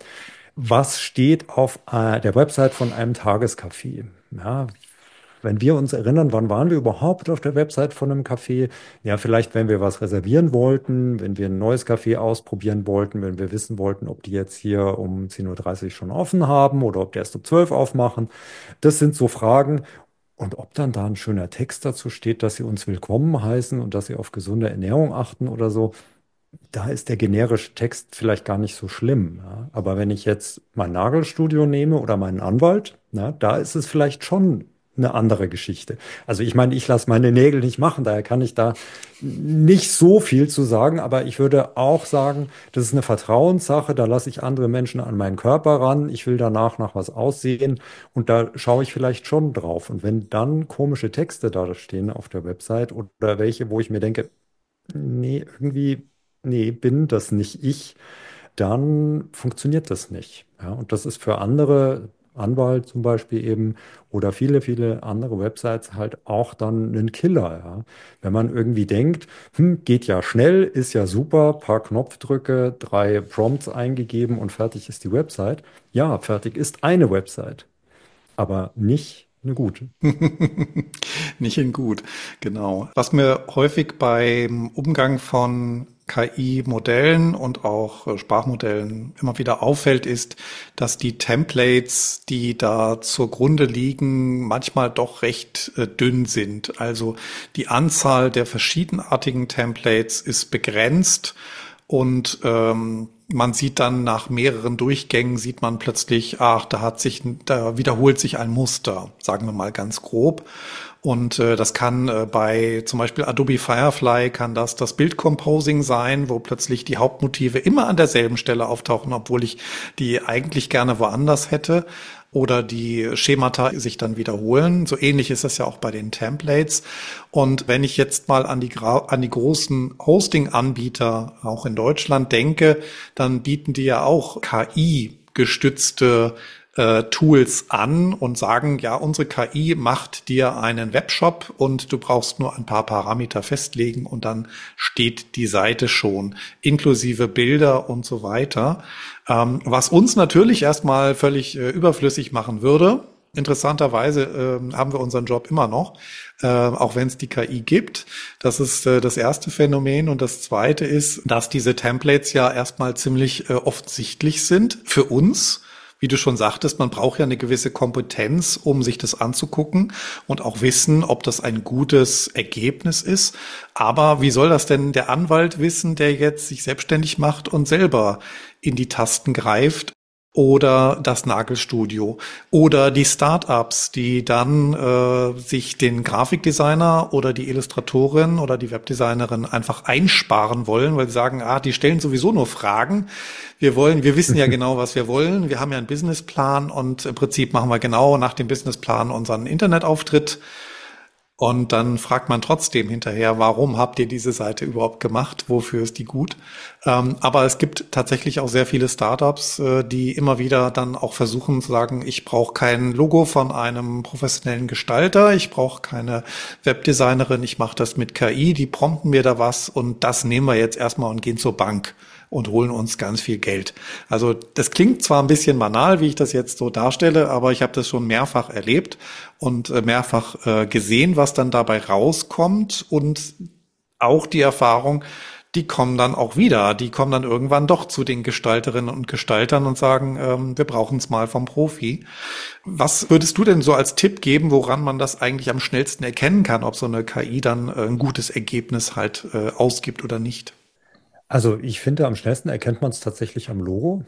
Was steht auf äh, der Website von einem Tagescafé? Ja, wenn wir uns erinnern, wann waren wir überhaupt auf der Website von einem Café? Ja, vielleicht, wenn wir was reservieren wollten, wenn wir ein neues Café ausprobieren wollten, wenn wir wissen wollten, ob die jetzt hier um zehn Uhr dreißig schon offen haben oder ob die erst um zwölf aufmachen. Das sind so Fragen. Und ob dann da ein schöner Text dazu steht, dass sie uns willkommen heißen und dass sie auf gesunde Ernährung achten oder so, da ist der generische Text vielleicht gar nicht so schlimm. Ja. Aber wenn ich jetzt mein Nagelstudio nehme oder meinen Anwalt, na, da ist es vielleicht schon eine andere Geschichte. Also ich meine, ich lasse meine Nägel nicht machen, daher kann ich da nicht so viel zu sagen, aber ich würde auch sagen, das ist eine Vertrauenssache, da lasse ich andere Menschen an meinen Körper ran, ich will danach nach was aussehen und da schaue ich vielleicht schon drauf. Und wenn dann komische Texte da stehen auf der Website oder welche, wo ich mir denke, nee, irgendwie, nee, bin das nicht ich, dann funktioniert das nicht. Ja, und das ist für andere, Anwalt zum Beispiel eben, oder viele, viele andere Websites halt auch dann ein Killer. Ja. Wenn man irgendwie denkt, hm, geht ja schnell, ist ja super, paar Knopfdrücke, drei Prompts eingegeben und fertig ist die Website. Ja, fertig ist eine Website, aber nicht eine gute. Nicht in gut, genau. Was mir häufig beim Umgang von K I-Modellen und auch äh, Sprachmodellen immer wieder auffällt, ist, dass die Templates, die da zugrunde liegen, manchmal doch recht äh, dünn sind. Also die Anzahl der verschiedenartigen Templates ist begrenzt und ähm, man sieht dann nach mehreren Durchgängen, sieht man plötzlich, ach, da hat sich, da wiederholt sich ein Muster, sagen wir mal ganz grob. Und äh, das kann äh, bei zum Beispiel Adobe Firefly kann das das Bildcomposing sein, wo plötzlich die Hauptmotive immer an derselben Stelle auftauchen, obwohl ich die eigentlich gerne woanders hätte. Oder die Schemata sich dann wiederholen. So ähnlich ist das ja auch bei den Templates. Und wenn ich jetzt mal an die, an die großen Hosting-Anbieter auch in Deutschland denke, dann bieten die ja auch K I-gestützte äh, Tools an und sagen, ja, unsere K I macht dir einen Webshop und du brauchst nur ein paar Parameter festlegen und dann steht die Seite schon, inklusive Bilder und so weiter. Ähm, was uns natürlich erstmal völlig äh, überflüssig machen würde. Interessanterweise äh, haben wir unseren Job immer noch, äh, auch wenn es die K I gibt. Das ist äh, das erste Phänomen. Und das zweite ist, dass diese Templates ja erstmal ziemlich äh, offensichtlich sind für uns. Wie du schon sagtest, man braucht ja eine gewisse Kompetenz, um sich das anzugucken und auch wissen, ob das ein gutes Ergebnis ist. Aber wie soll das denn der Anwalt wissen, der jetzt sich selbstständig macht und selber in die Tasten greift? Oder das Nagelstudio oder die Startups, die dann äh, sich den Grafikdesigner oder die Illustratorin oder die Webdesignerin einfach einsparen wollen, weil sie sagen, ah, die stellen sowieso nur Fragen. Wir wollen, wir wissen ja genau, was wir wollen. Wir haben ja einen Businessplan und im Prinzip machen wir genau nach dem Businessplan unseren Internetauftritt. Und dann fragt man trotzdem hinterher, warum habt ihr diese Seite überhaupt gemacht? Wofür ist die gut? Ähm, aber es gibt tatsächlich auch sehr viele Startups, äh, die immer wieder dann auch versuchen zu sagen, ich brauche kein Logo von einem professionellen Gestalter, ich brauche keine Webdesignerin, ich mache das mit K I, die prompten mir da was und das nehmen wir jetzt erstmal und gehen zur Bank und holen uns ganz viel Geld. Also das klingt zwar ein bisschen banal, wie ich das jetzt so darstelle, aber ich habe das schon mehrfach erlebt und äh, mehrfach äh, gesehen, was dann dabei rauskommt und auch die Erfahrung, die kommen dann auch wieder, die kommen dann irgendwann doch zu den Gestalterinnen und Gestaltern und sagen, ähm, wir brauchen es mal vom Profi. Was würdest du denn so als Tipp geben, woran man das eigentlich am schnellsten erkennen kann, ob so eine K I dann äh, ein gutes Ergebnis halt äh, ausgibt oder nicht? Also ich finde, am schnellsten erkennt man es tatsächlich am Logo.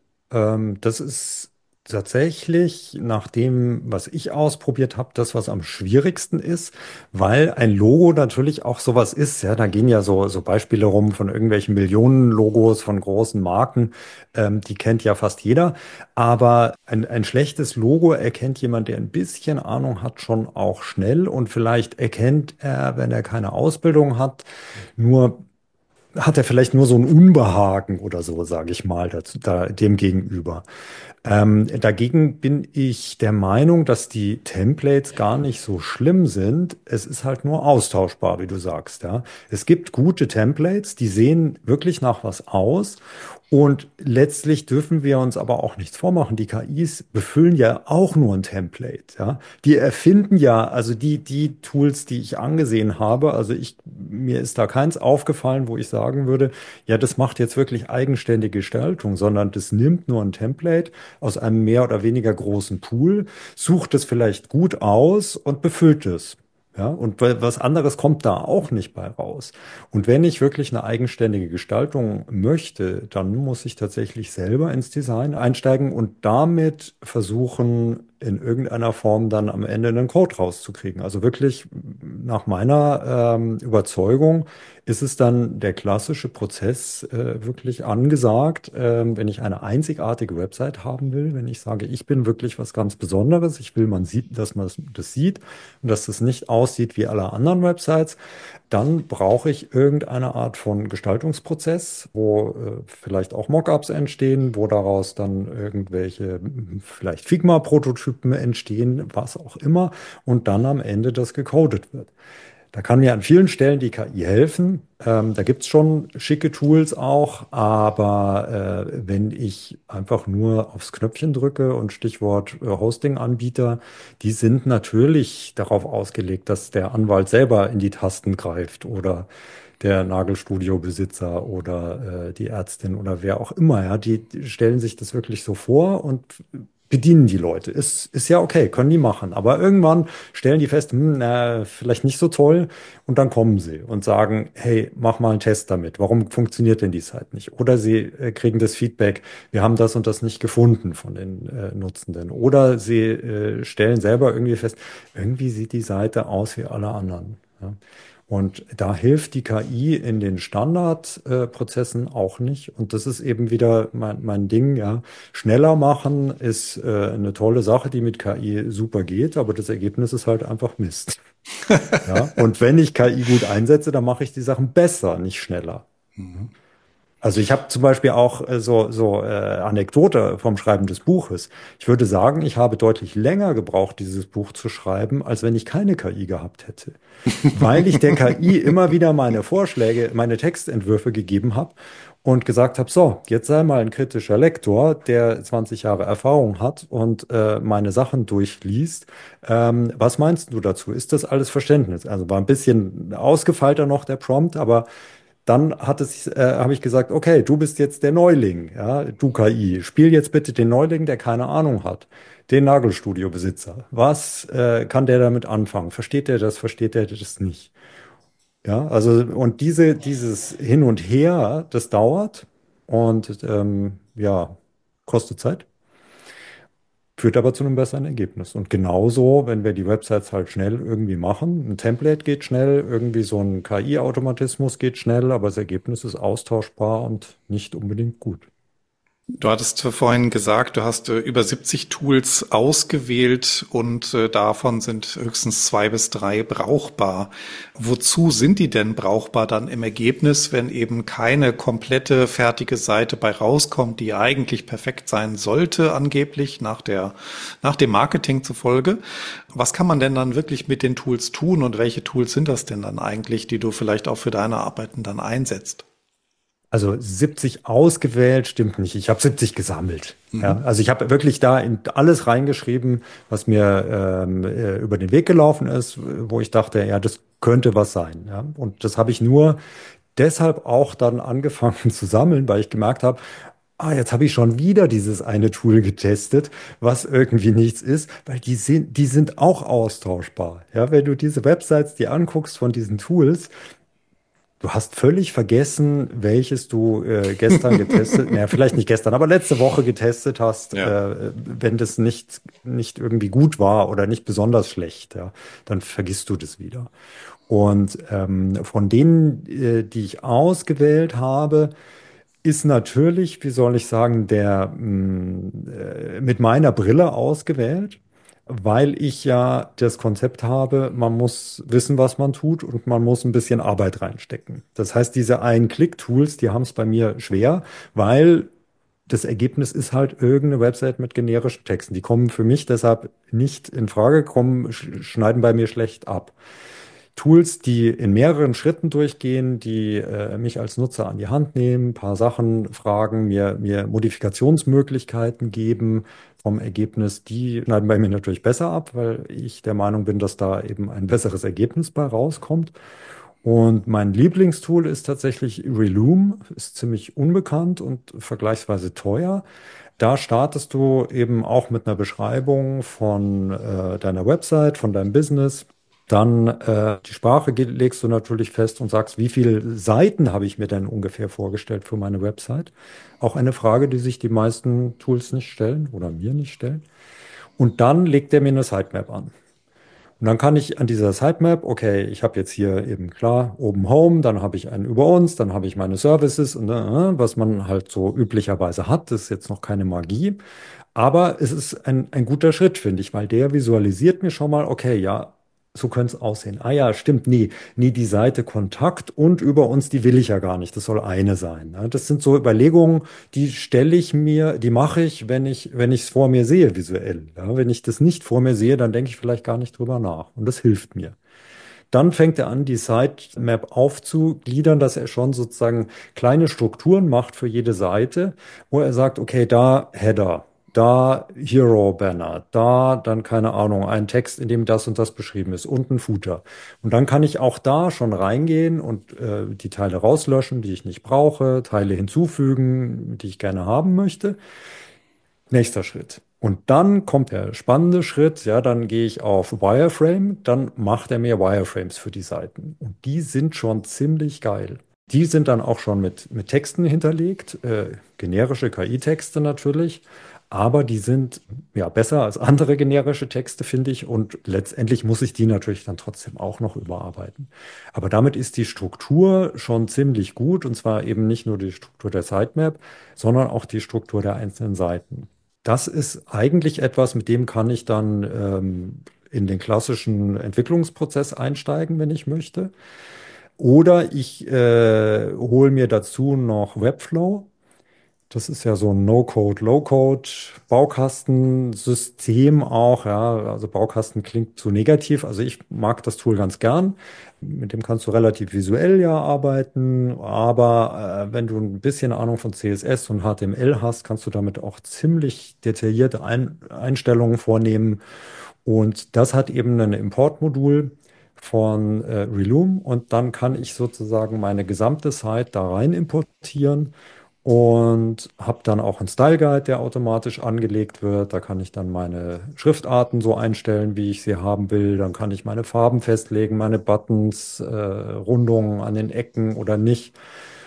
Ähm, das ist tatsächlich nach dem, was ich ausprobiert habe, das, was am schwierigsten ist, weil ein Logo natürlich auch sowas ist. Ja, da gehen ja so, so Beispiele rum von irgendwelchen Millionen-Logos von großen Marken. Ähm, die kennt ja fast jeder. Aber ein, ein schlechtes Logo erkennt jemand, der ein bisschen Ahnung hat, schon auch schnell. Und vielleicht erkennt er, wenn er keine Ausbildung hat, nur hat er vielleicht nur so ein Unbehagen oder so, sage ich mal, dazu, da, dem gegenüber. Ähm, dagegen bin ich der Meinung, dass die Templates gar nicht so schlimm sind. Es ist halt nur austauschbar, wie du sagst, ja. Es gibt gute Templates, die sehen wirklich nach was aus. Und letztlich dürfen wir uns aber auch nichts vormachen. Die K Is befüllen ja auch nur ein Template, ja. Die erfinden ja, also die, die Tools, die ich angesehen habe, also ich, mir ist da keins aufgefallen, wo ich sagen würde, ja, das macht jetzt wirklich eigenständige Gestaltung, sondern das nimmt nur ein Template aus einem mehr oder weniger großen Pool, sucht es vielleicht gut aus und befüllt es. Ja, und wa- was anderes kommt da auch nicht bei raus. Und wenn ich wirklich eine eigenständige Gestaltung möchte, dann muss ich tatsächlich selber ins Design einsteigen und damit versuchen, in irgendeiner Form dann am Ende einen Code rauszukriegen. Also wirklich nach meiner ähm, Überzeugung ist es dann der klassische Prozess äh, wirklich angesagt, ähm, wenn ich eine einzigartige Website haben will, wenn ich sage, ich bin wirklich was ganz Besonderes, ich will, man sieht, dass man das, das sieht und dass das nicht aussieht wie alle anderen Websites, Dann brauche ich irgendeine Art von Gestaltungsprozess, wo äh, vielleicht auch Mockups entstehen, wo daraus dann irgendwelche hm, vielleicht Figma-Prototypen entstehen, was auch immer, und dann am Ende das gecodet wird. Da kann mir an vielen Stellen die K I helfen. Ähm, da gibt es schon schicke Tools auch, aber äh, wenn ich einfach nur aufs Knöpfchen drücke und Stichwort äh, Hosting-Anbieter, die sind natürlich darauf ausgelegt, dass der Anwalt selber in die Tasten greift oder der Nagelstudio-Besitzer oder äh, die Ärztin oder wer auch immer. Ja, die, die stellen sich das wirklich so vor und bedienen die Leute. Ist, ist ja okay, können die machen. Aber irgendwann stellen die fest, hm, na, vielleicht nicht so toll. Und dann kommen sie und sagen, hey, mach mal einen Test damit. Warum funktioniert denn die Site nicht? Oder sie äh, kriegen das Feedback, wir haben das und das nicht gefunden von den äh, Nutzenden. Oder sie äh, stellen selber irgendwie fest, irgendwie sieht die Seite aus wie alle anderen. Ja. Und da hilft die K I in den Standardprozessen auch nicht. Und das ist eben wieder mein, mein Ding, ja. Schneller machen ist äh, eine tolle Sache, die mit K I super geht, aber das Ergebnis ist halt einfach Mist. Ja. Und wenn ich K I gut einsetze, dann mache ich die Sachen besser, nicht schneller. Also ich habe zum Beispiel auch äh, so, so äh, Anekdote vom Schreiben des Buches. Ich würde sagen, ich habe deutlich länger gebraucht, dieses Buch zu schreiben, als wenn ich keine K I gehabt hätte. Weil ich der K I immer wieder meine Vorschläge, meine Textentwürfe gegeben habe und gesagt habe, so, jetzt sei mal ein kritischer Lektor, der zwanzig Jahre Erfahrung hat und äh, meine Sachen durchliest. Ähm, was meinst du dazu? Ist das alles Verständnis? Also war ein bisschen ausgefeilter noch der Prompt, aber dann hat es, äh, habe ich gesagt, okay, du bist jetzt der Neuling, ja, du K I, spiel jetzt bitte den Neuling, der keine Ahnung hat, den Nagelstudio-Besitzer. Was äh, kann der damit anfangen? Versteht er das? Versteht er das nicht? Ja, also und diese, dieses Hin und Her, das dauert und ähm, ja, kostet Zeit. Führt aber zu einem besseren Ergebnis. Und genauso, wenn wir die Websites halt schnell irgendwie machen, ein Template geht schnell, irgendwie so ein K I-Automatismus geht schnell, aber das Ergebnis ist austauschbar und nicht unbedingt gut. Du hattest vorhin gesagt, du hast äh, über siebzig Tools ausgewählt und äh, davon sind höchstens zwei bis drei brauchbar. Wozu sind die denn brauchbar dann im Ergebnis, wenn eben keine komplette fertige Seite bei rauskommt, die eigentlich perfekt sein sollte, angeblich nach der, nach dem Marketing zufolge? Was kann man denn dann wirklich mit den Tools tun und welche Tools sind das denn dann eigentlich, die du vielleicht auch für deine Arbeiten dann einsetzt? Also siebzig ausgewählt, stimmt nicht. Ich habe siebzig gesammelt. Ja, Mhm. also ich habe wirklich da in alles reingeschrieben, was mir ähm, äh, über den Weg gelaufen ist, wo ich dachte, ja, das könnte was sein. Ja, und das habe ich nur deshalb auch dann angefangen zu sammeln, weil ich gemerkt habe, ah, jetzt habe ich schon wieder dieses eine Tool getestet, was irgendwie nichts ist, weil die sind, die sind auch austauschbar. Ja, wenn du diese Websites dir anguckst von diesen Tools, du hast völlig vergessen, welches du äh, gestern getestet, naja, vielleicht nicht gestern, aber letzte Woche getestet hast, Ja. äh, wenn das nicht, nicht irgendwie gut war oder nicht besonders schlecht, ja, dann vergisst du das wieder. Und ähm, von denen, äh, die ich ausgewählt habe, ist natürlich, wie soll ich sagen, der mh, äh, mit meiner Brille ausgewählt, weil ich ja das Konzept habe, man muss wissen, was man tut und man muss ein bisschen Arbeit reinstecken. Das heißt, diese Ein-Klick-Tools, die haben es bei mir schwer, weil das Ergebnis ist halt irgendeine Website mit generischen Texten. Die kommen für mich deshalb nicht in Frage, kommen, sch- schneiden bei mir schlecht ab. Tools, die in mehreren Schritten durchgehen, die äh, mich als Nutzer an die Hand nehmen, ein paar Sachen fragen, mir, mir Modifikationsmöglichkeiten geben vom Ergebnis, die schneiden bei mir natürlich besser ab, weil ich der Meinung bin, dass da eben ein besseres Ergebnis bei rauskommt. Und mein Lieblingstool ist tatsächlich Relume, ist ziemlich unbekannt und vergleichsweise teuer. Da startest du eben auch mit einer Beschreibung von äh, deiner Website, von deinem Business. Dann äh, die Sprache ge- legst du natürlich fest und sagst, wie viele Seiten habe ich mir denn ungefähr vorgestellt für meine Website? Auch eine Frage, die sich die meisten Tools nicht stellen oder mir nicht stellen. Und dann legt er mir eine Sitemap an. Und dann kann ich an dieser Sitemap, okay, ich habe jetzt hier eben klar oben Home, dann habe ich einen über uns, dann habe ich meine Services und äh, was man halt so üblicherweise hat, das ist jetzt noch keine Magie. Aber es ist ein, ein guter Schritt, finde ich, weil der visualisiert mir schon mal, okay, ja, so könnte es aussehen. Ah ja, stimmt, nee, nee, die Seite Kontakt und über uns, die will ich ja gar nicht. Das soll eine sein. Ne? Das sind so Überlegungen, die stelle ich mir, die mache ich, wenn ich, wenn ich es vor mir sehe, visuell. Ja? Wenn ich das nicht vor mir sehe, dann denke ich vielleicht gar nicht drüber nach. Und das hilft mir. Dann fängt er an, die Sitemap aufzugliedern, dass er schon sozusagen kleine Strukturen macht für jede Seite, wo er sagt, okay, da Header, da Hero Banner, da dann keine Ahnung, ein Text, in dem das und das beschrieben ist und ein Footer. Und dann kann ich auch da schon reingehen und äh, die Teile rauslöschen, die ich nicht brauche, Teile hinzufügen, die ich gerne haben möchte. Nächster Schritt. Und dann kommt der spannende Schritt, ja, dann gehe ich auf Wireframe, dann macht er mir Wireframes für die Seiten. Und die sind schon ziemlich geil. Die sind dann auch schon mit, mit Texten hinterlegt, äh, generische K I-Texte natürlich, aber die sind ja besser als andere generische Texte, finde ich. Und letztendlich muss ich die natürlich dann trotzdem auch noch überarbeiten. Aber damit ist die Struktur schon ziemlich gut, und zwar eben nicht nur die Struktur der Sitemap, sondern auch die Struktur der einzelnen Seiten. Das ist eigentlich etwas, mit dem kann ich dann ähm, in den klassischen Entwicklungsprozess einsteigen, wenn ich möchte. Oder ich äh, hole mir dazu noch Webflow. Das ist ja so ein No-Code, Low-Code Baukastensystem auch. Ja, also Baukasten klingt zu negativ. Also ich mag das Tool ganz gern. Mit dem kannst du relativ visuell ja arbeiten. Aber äh, wenn du ein bisschen Ahnung von C S S und H T M L hast, kannst du damit auch ziemlich detaillierte Ein Einstellungen vornehmen. Und das hat eben ein Importmodul von äh, Relume. Und dann kann ich sozusagen meine gesamte Site da rein importieren. Und habe dann auch einen Style Guide, der automatisch angelegt wird. Da kann ich dann meine Schriftarten so einstellen, wie ich sie haben will. Dann kann ich meine Farben festlegen, meine Buttons, äh, Rundungen an den Ecken oder nicht.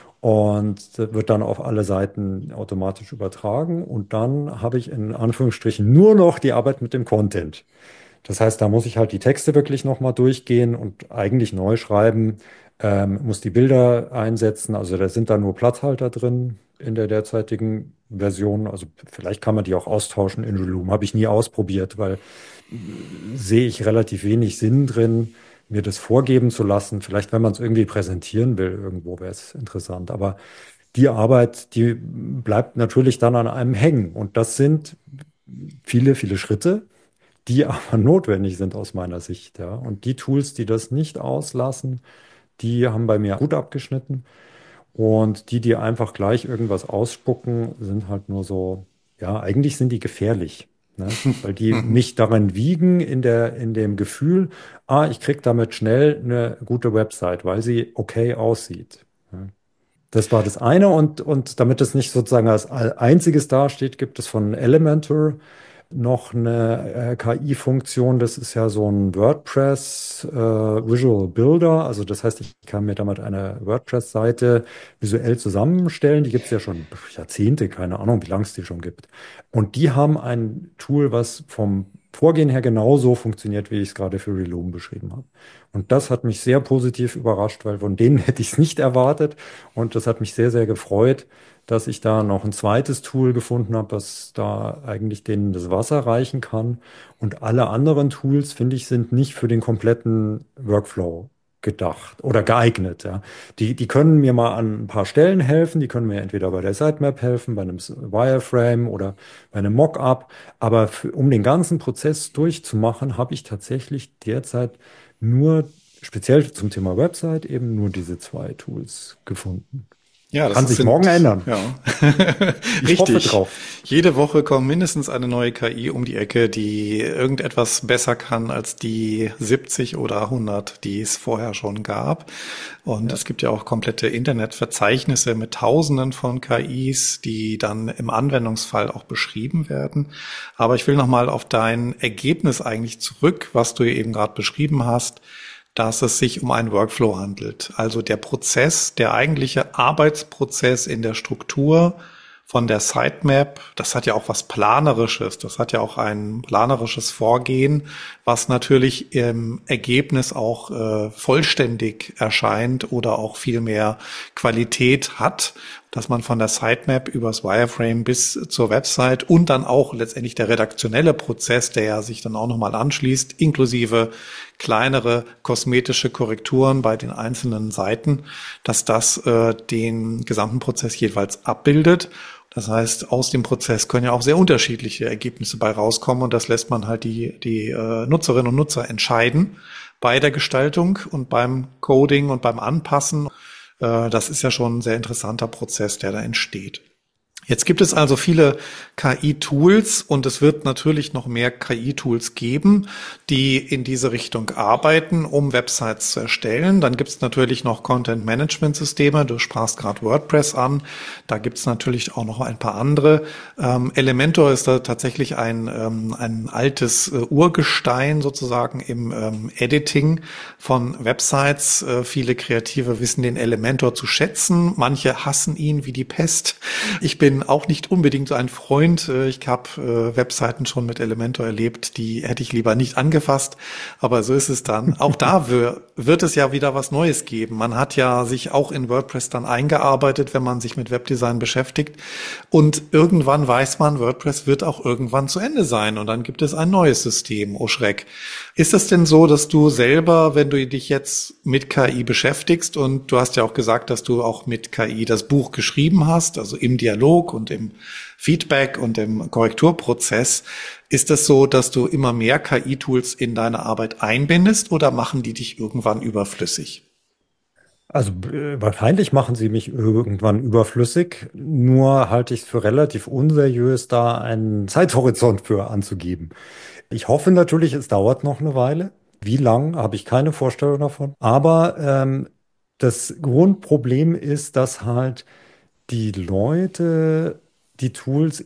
Und das wird dann auf alle Seiten automatisch übertragen. Und dann habe ich in Anführungsstrichen nur noch die Arbeit mit dem Content. Das heißt, da muss ich halt die Texte wirklich nochmal durchgehen und eigentlich neu schreiben, ähm, muss die Bilder einsetzen. Also da sind da nur Platzhalter drin in der derzeitigen Version. Also vielleicht kann man die auch austauschen in Relume. Habe ich nie ausprobiert, weil äh, sehe ich relativ wenig Sinn drin, mir das vorgeben zu lassen. Vielleicht, wenn man es irgendwie präsentieren will, irgendwo wäre es interessant. Aber die Arbeit, die bleibt natürlich dann an einem hängen. Und das sind viele, viele Schritte, die aber notwendig sind aus meiner Sicht. Ja. Und die Tools, die das nicht auslassen, die haben bei mir gut abgeschnitten. Und die, die einfach gleich irgendwas ausspucken, sind halt nur so, ja, eigentlich sind die gefährlich. Ne? Weil die mich daran wiegen in der, in dem Gefühl, ah, ich krieg damit schnell eine gute Website, weil sie okay aussieht. Ja. Das war das eine. Und, und damit es nicht sozusagen als einziges dasteht, gibt es von Elementor noch eine äh, K I-Funktion. Das ist ja so ein WordPress äh, Visual Builder. Also das heißt, ich kann mir damit eine WordPress-Seite visuell zusammenstellen. Die gibt es ja schon Jahrzehnte, keine Ahnung, wie lange es die schon gibt. Und die haben ein Tool, was vom Vorgehen her genauso funktioniert, wie ich es gerade für Relume beschrieben habe. Und das hat mich sehr positiv überrascht, weil von denen hätte ich es nicht erwartet. Und das hat mich sehr, sehr gefreut, dass ich da noch ein zweites Tool gefunden habe, das da eigentlich denen das Wasser reichen kann. Und alle anderen Tools, finde ich, sind nicht für den kompletten Workflow gedacht oder geeignet. Ja. Die, die können mir mal an ein paar Stellen helfen. Die können mir entweder bei der Sitemap helfen, bei einem Wireframe oder bei einem Mockup. Aber für, um den ganzen Prozess durchzumachen, habe ich tatsächlich derzeit nur, speziell zum Thema Website, eben nur diese zwei Tools gefunden. Ja, das Kann sich sind, morgen ändern. Ja. Ich Richtig. hoffe drauf. Jede Woche kommt mindestens eine neue K I um die Ecke, die irgendetwas besser kann als die siebzig oder hundert, die es vorher schon gab. Und ja. Es gibt ja auch komplette Internetverzeichnisse mit Tausenden von K Is, die dann im Anwendungsfall auch beschrieben werden. Aber ich will nochmal auf dein Ergebnis eigentlich zurück, was du eben gerade beschrieben hast, dass es sich um einen Workflow handelt. Also der Prozess, der eigentliche Arbeitsprozess in der Struktur von der Sitemap, das hat ja auch was Planerisches, das hat ja auch ein planerisches Vorgehen, was natürlich im Ergebnis auch äh, vollständig erscheint oder auch viel mehr Qualität hat. dass man von der Sitemap übers Wireframe bis zur Website und dann auch letztendlich der redaktionelle Prozess, der ja sich dann auch nochmal anschließt, inklusive kleinere kosmetische Korrekturen bei den einzelnen Seiten, dass das äh, den gesamten Prozess jeweils abbildet. Das heißt, aus dem Prozess können ja auch sehr unterschiedliche Ergebnisse bei rauskommen und das lässt man halt die, die äh, Nutzerinnen und Nutzer entscheiden bei der Gestaltung und beim Coding und beim Anpassen. Äh, das ist ja schon ein sehr interessanter Prozess, der da entsteht. Jetzt gibt es also viele K I-Tools und es wird natürlich noch mehr K I-Tools geben, die in diese Richtung arbeiten, um Websites zu erstellen. Dann gibt es natürlich noch Content-Management-Systeme. Du sprachst gerade WordPress an. Da gibt es natürlich auch noch ein paar andere. Ähm, Elementor ist da tatsächlich ein, ähm, ein altes äh, Urgestein sozusagen im ähm, Editing von Websites. Äh, viele Kreative wissen den Elementor zu schätzen. Manche hassen ihn wie die Pest. Ich bin auch nicht unbedingt so ein Freund. Ich habe äh, Webseiten schon mit Elementor erlebt, die hätte ich lieber nicht angefasst, aber so ist es dann. Auch da wird es ja wieder was Neues geben. Man hat ja sich auch in WordPress dann eingearbeitet, wenn man sich mit Webdesign beschäftigt und irgendwann weiß man, WordPress wird auch irgendwann zu Ende sein und dann gibt es ein neues System, oh Schreck. Ist es denn so, dass du selber, wenn du dich jetzt mit K I beschäftigst und du hast ja auch gesagt, dass du auch mit K I das Buch geschrieben hast, also im Dialog und im Feedback und im Korrekturprozess, ist es so, dass du immer mehr K I-Tools in deine Arbeit einbindest oder machen die dich irgendwann überflüssig? Also äh, wahrscheinlich machen sie mich irgendwann überflüssig, nur halte ich es für relativ unseriös, da einen Zeithorizont für anzugeben. Ich hoffe natürlich, es dauert noch eine Weile. Wie lang, habe ich keine Vorstellung davon. Aber ähm, das Grundproblem ist, dass halt die Leute die Tools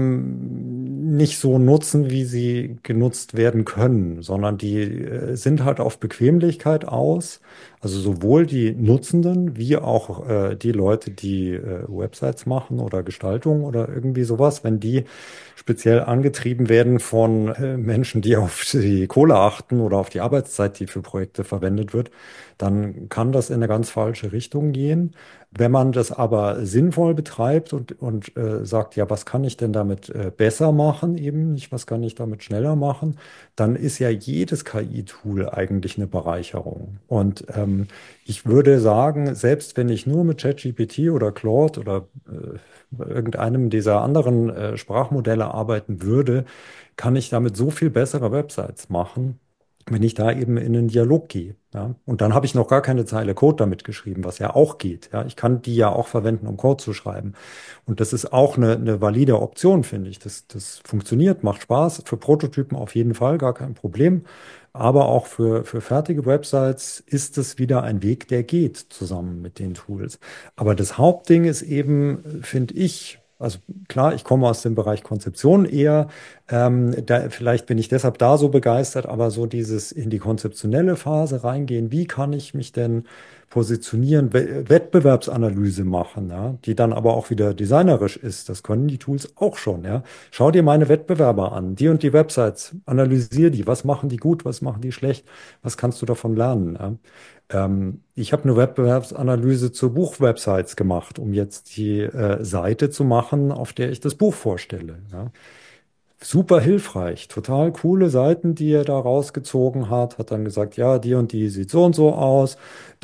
eben nicht so nutzen, wie sie genutzt werden können, sondern die äh, sind halt auf Bequemlichkeit aus. Also sowohl die Nutzenden wie auch äh, die Leute, die äh, Websites machen oder Gestaltung oder irgendwie sowas, wenn die speziell angetrieben werden von äh, Menschen, die auf die Kohle achten oder auf die Arbeitszeit, die für Projekte verwendet wird, dann kann das in eine ganz falsche Richtung gehen. Wenn man das aber sinnvoll betreibt und, und äh, sagt, ja, was kann ich denn damit äh, besser machen, eben nicht, was kann ich damit schneller machen, dann ist ja jedes K I-Tool eigentlich eine Bereicherung. Und ähm, ich würde sagen, selbst wenn ich nur mit ChatGPT oder Claude oder äh, irgendeinem dieser anderen äh, Sprachmodelle arbeiten würde, kann ich damit so viel bessere Websites machen, wenn ich da eben in einen Dialog gehe. Ja? Und dann habe ich noch gar keine Zeile Code damit geschrieben, was ja auch geht. Ja? Ich kann die ja auch verwenden, um Code zu schreiben. Und das ist auch eine, eine valide Option, finde ich. Das, das funktioniert, macht Spaß. Für Prototypen auf jeden Fall, gar kein Problem. Aber auch für, für fertige Websites ist es wieder ein Weg, der geht zusammen mit den Tools. Aber das Hauptding ist eben, finde ich, also klar, ich komme aus dem Bereich Konzeption eher. Ähm, da, vielleicht bin ich deshalb da so begeistert, aber so dieses in die konzeptionelle Phase reingehen, wie kann ich mich denn positionieren, We Wettbewerbsanalyse machen, ja, die dann aber auch wieder designerisch ist. Das können die Tools auch schon. Ja. Schau dir meine Wettbewerber an, die und die Websites, analysier die, was machen die gut, was machen die schlecht, was kannst du davon lernen. Ja. Ähm, ich habe eine Wettbewerbsanalyse zu Buchwebsites gemacht, um jetzt die äh, Seite zu machen, auf der ich das Buch vorstelle. Ja. Super hilfreich, total coole Seiten, die er da rausgezogen hat, hat dann gesagt, ja, die und die sieht so und so aus,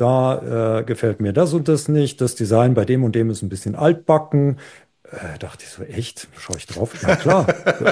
da äh, gefällt mir das und das nicht, das Design bei dem und dem ist ein bisschen altbacken. Äh, dachte ich so, echt? Schau ich drauf? Ja klar,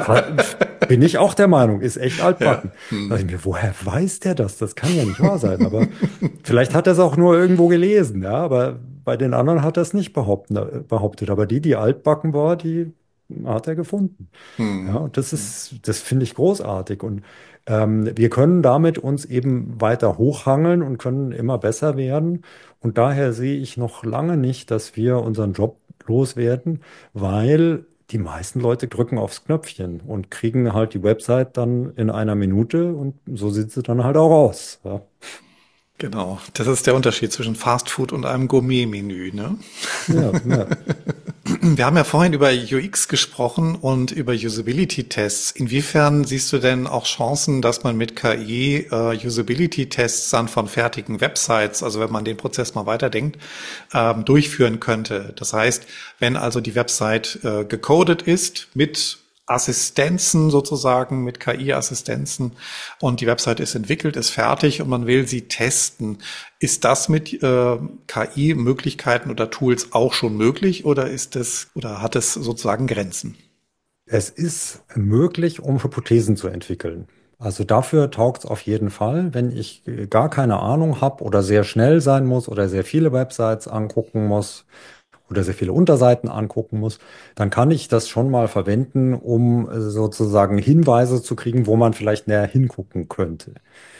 bin ich auch der Meinung, ist echt altbacken. Ja. Hm. Da dachte ich mir, woher weiß der das? Das kann ja nicht wahr sein, aber vielleicht hat er es auch nur irgendwo gelesen, ja, aber bei den anderen hat er es nicht behaupten, behauptet, aber die, die altbacken war, die hat er gefunden. Ja, Hm. und das ist, das finde ich großartig. Und ähm, wir können damit uns eben weiter hochhangeln und können immer besser werden. Und daher sehe ich noch lange nicht, dass wir unseren Job loswerden, weil die meisten Leute drücken aufs Knöpfchen und kriegen halt die Website dann in einer Minute und so sieht sie dann halt auch aus. Ja. Genau, das ist der Unterschied zwischen Fast Food und einem Gourmet-Menü, ne? Ja, ja. Wir haben ja vorhin über U X gesprochen und über Usability-Tests. Inwiefern siehst du denn auch Chancen, dass man mit K I äh, Usability-Tests dann von fertigen Websites, also wenn man den Prozess mal weiterdenkt, ähm, durchführen könnte? Das heißt, wenn also die Website äh, gecodet ist mit Assistenzen sozusagen, mit K I-Assistenzen und die Website ist entwickelt, ist fertig und man will sie testen. Ist das mit äh, K I-Möglichkeiten oder Tools auch schon möglich oder ist es oder hat es sozusagen Grenzen? Es ist möglich, um Hypothesen zu entwickeln. Also dafür taugt es auf jeden Fall, wenn ich gar keine Ahnung habe oder sehr schnell sein muss oder sehr viele Websites angucken muss oder sehr viele Unterseiten angucken muss, dann kann ich das schon mal verwenden, um äh, sozusagen Hinweise zu kriegen, wo man vielleicht näher hingucken könnte.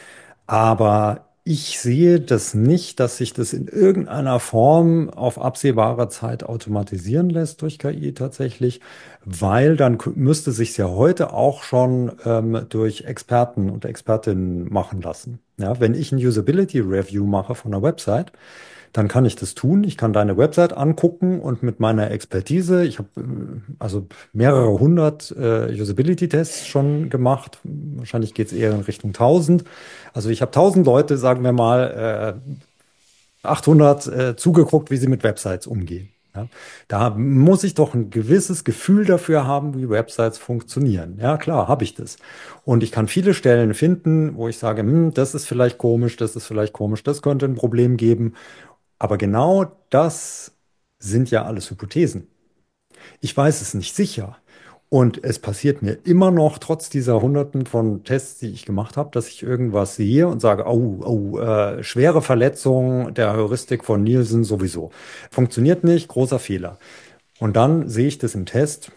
Aber ich sehe das nicht, dass sich das in irgendeiner Form auf absehbare Zeit automatisieren lässt durch K I tatsächlich, weil dann k- müsste sich ja heute auch schon ähm, durch Experten und Expertinnen machen lassen. Ja, wenn ich ein Usability Review mache von einer Website, dann kann ich das tun. Ich kann deine Website angucken und mit meiner Expertise, ich habe äh, also mehrere hundert äh, Usability-Tests schon gemacht. Wahrscheinlich geht es eher in Richtung tausend. Also ich habe tausend Leute, sagen wir mal, äh, achthundert äh, zugeguckt, wie sie mit Websites umgehen. Ja, da muss ich doch ein gewisses Gefühl dafür haben, wie Websites funktionieren. Ja, klar, habe ich das. Und ich kann viele Stellen finden, wo ich sage, hm, das ist vielleicht komisch, das ist vielleicht komisch, das könnte ein Problem geben. Aber genau das sind ja alles Hypothesen. Ich weiß es nicht sicher. Und es passiert mir immer noch, trotz dieser Hunderten von Tests, die ich gemacht habe, dass ich irgendwas sehe und sage, oh, oh, äh, schwere Verletzung der Heuristik von Nielsen sowieso. Funktioniert nicht, großer Fehler. Und dann sehe ich das im Test.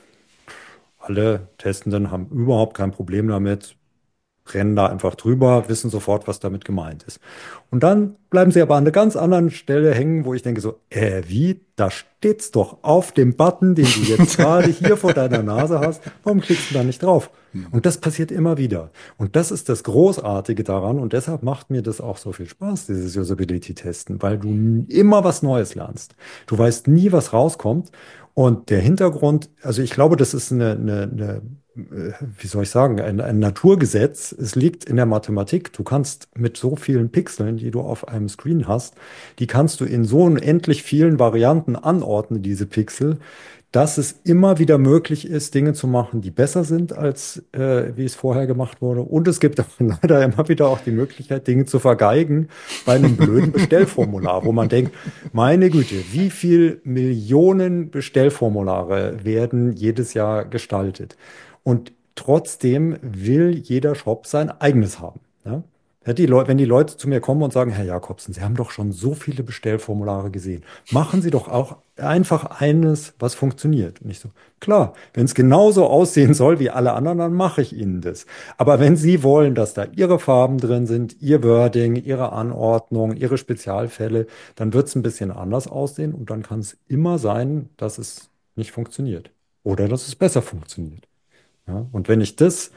Alle Testenden haben überhaupt kein Problem damit, rennen da einfach drüber, wissen sofort, was damit gemeint ist. Und dann bleiben sie aber an einer ganz anderen Stelle hängen, wo ich denke so, äh, wie? Da steht's doch auf dem Button, den du jetzt gerade hier vor deiner Nase hast. Warum klickst du da nicht drauf? Und das passiert immer wieder. Und das ist das Großartige daran. Und deshalb macht mir das auch so viel Spaß, dieses Usability-Testen, weil du n- immer was Neues lernst. Du weißt nie, was rauskommt. Und der Hintergrund, also ich glaube, das ist eine, eine, eine äh, wie soll ich sagen, ein, ein Naturgesetz. Es liegt in der Mathematik. Du kannst mit so vielen Pixeln, die du auf einem Screen hast, die kannst du in so unendlich vielen Varianten anordnen, diese Pixel, dass es immer wieder möglich ist, Dinge zu machen, die besser sind, als äh, wie es vorher gemacht wurde. Und es gibt auch leider immer wieder auch die Möglichkeit, Dinge zu vergeigen bei einem blöden Bestellformular, wo man denkt, meine Güte, wie viel Millionen Bestellformulare werden jedes Jahr gestaltet? Und trotzdem will jeder Shop sein eigenes haben. Ja? Ja, die Leu wenn die Leute zu mir kommen und sagen, Herr Jakobsen, Sie haben doch schon so viele Bestellformulare gesehen. Machen Sie doch auch einfach eines, was funktioniert. Und ich so, klar, wenn es genauso aussehen soll wie alle anderen, dann mache ich Ihnen das. Aber wenn Sie wollen, dass da Ihre Farben drin sind, Ihr Wording, Ihre Anordnung, Ihre Spezialfälle, dann wird es ein bisschen anders aussehen und dann kann es immer sein, dass es nicht funktioniert. Oder dass es besser funktioniert. Ja, und wenn ich das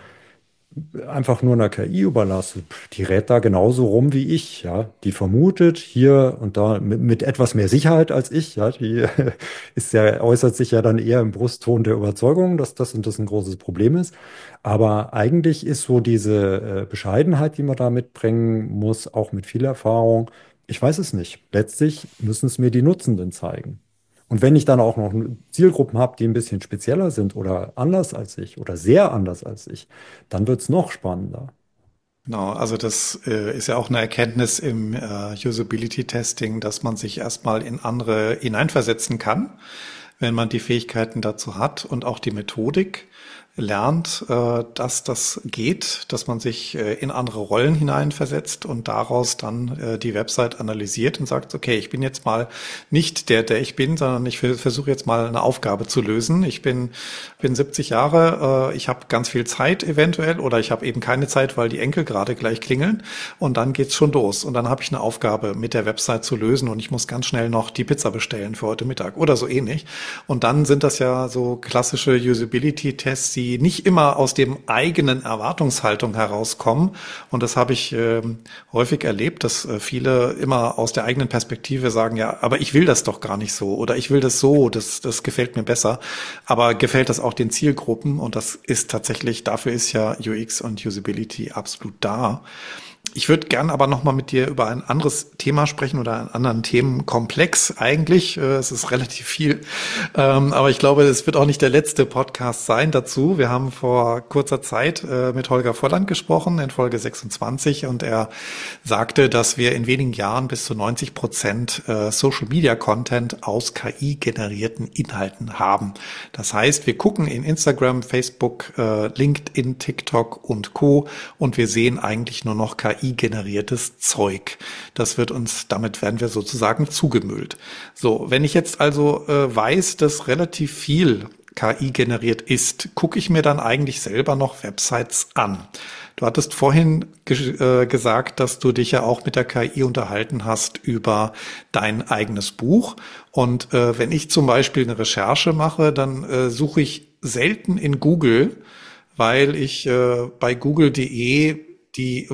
einfach nur einer K I überlasse, pf, die rät da genauso rum wie ich, ja. Die vermutet hier und da mit, mit etwas mehr Sicherheit als ich, ja. Die ist ja, äußert sich ja dann eher im Brustton der Überzeugung, dass das und das ein großes Problem ist. Aber eigentlich ist so diese äh, Bescheidenheit, die man da mitbringen muss, auch mit viel Erfahrung. Ich weiß es nicht. Letztlich müssen es mir die Nutzenden zeigen. Und wenn ich dann auch noch Zielgruppen habe, die ein bisschen spezieller sind oder anders als ich oder sehr anders als ich, dann wird es noch spannender. Genau, also das äh, ist ja auch eine Erkenntnis im äh, Usability-Testing, dass man sich erstmal in andere hineinversetzen kann, wenn man die Fähigkeiten dazu hat und auch die Methodik lernt, äh, dass das geht, dass man sich äh, in andere Rollen hineinversetzt und daraus dann äh, die Website analysiert und sagt, okay, ich bin jetzt mal nicht der, der ich bin, sondern ich vers- versuche jetzt mal eine Aufgabe zu lösen. Ich bin bin siebzig Jahre, äh, ich habe ganz viel Zeit eventuell oder ich habe eben keine Zeit, weil die Enkel gerade gleich klingeln und dann geht's schon los und dann habe ich eine Aufgabe mit der Website zu lösen und ich muss ganz schnell noch die Pizza bestellen für heute Mittag oder so ähnlich Und dann sind das ja so klassische Usability-Tests, die nicht immer aus dem eigenen Erwartungshaltung herauskommen. Und das habe ich äh, häufig erlebt, dass äh, viele immer aus der eigenen Perspektive sagen, ja, aber ich will das doch gar nicht so oder ich will das so, das, das gefällt mir besser. Aber gefällt das auch den Zielgruppen? Und das ist tatsächlich, dafür ist ja U X und Usability absolut da. Ich würde gern aber noch mal mit dir über ein anderes Thema sprechen oder einen anderen Themenkomplex eigentlich. Äh, Es ist relativ viel, ähm, aber ich glaube, es wird auch nicht der letzte Podcast sein dazu. Wir haben vor kurzer Zeit äh, mit Holger Volland gesprochen in Folge sechsundzwanzig und er sagte, dass wir in wenigen Jahren bis zu neunzig Prozent äh, Social Media Content aus K I-generierten Inhalten haben. Das heißt, wir gucken in Instagram, Facebook, äh, LinkedIn, TikTok und Co. und wir sehen eigentlich nur noch K I-generiertes Zeug. Das wird uns, damit werden wir sozusagen zugemüllt. So, wenn ich jetzt also äh, weiß, dass relativ viel K I generiert ist, gucke ich mir dann eigentlich selber noch Websites an. Du hattest vorhin ge- äh, gesagt, dass du dich ja auch mit der K I unterhalten hast über dein eigenes Buch. Und äh, wenn ich zum Beispiel eine Recherche mache, dann äh, suche ich selten in Google, weil ich äh, bei google punkt de die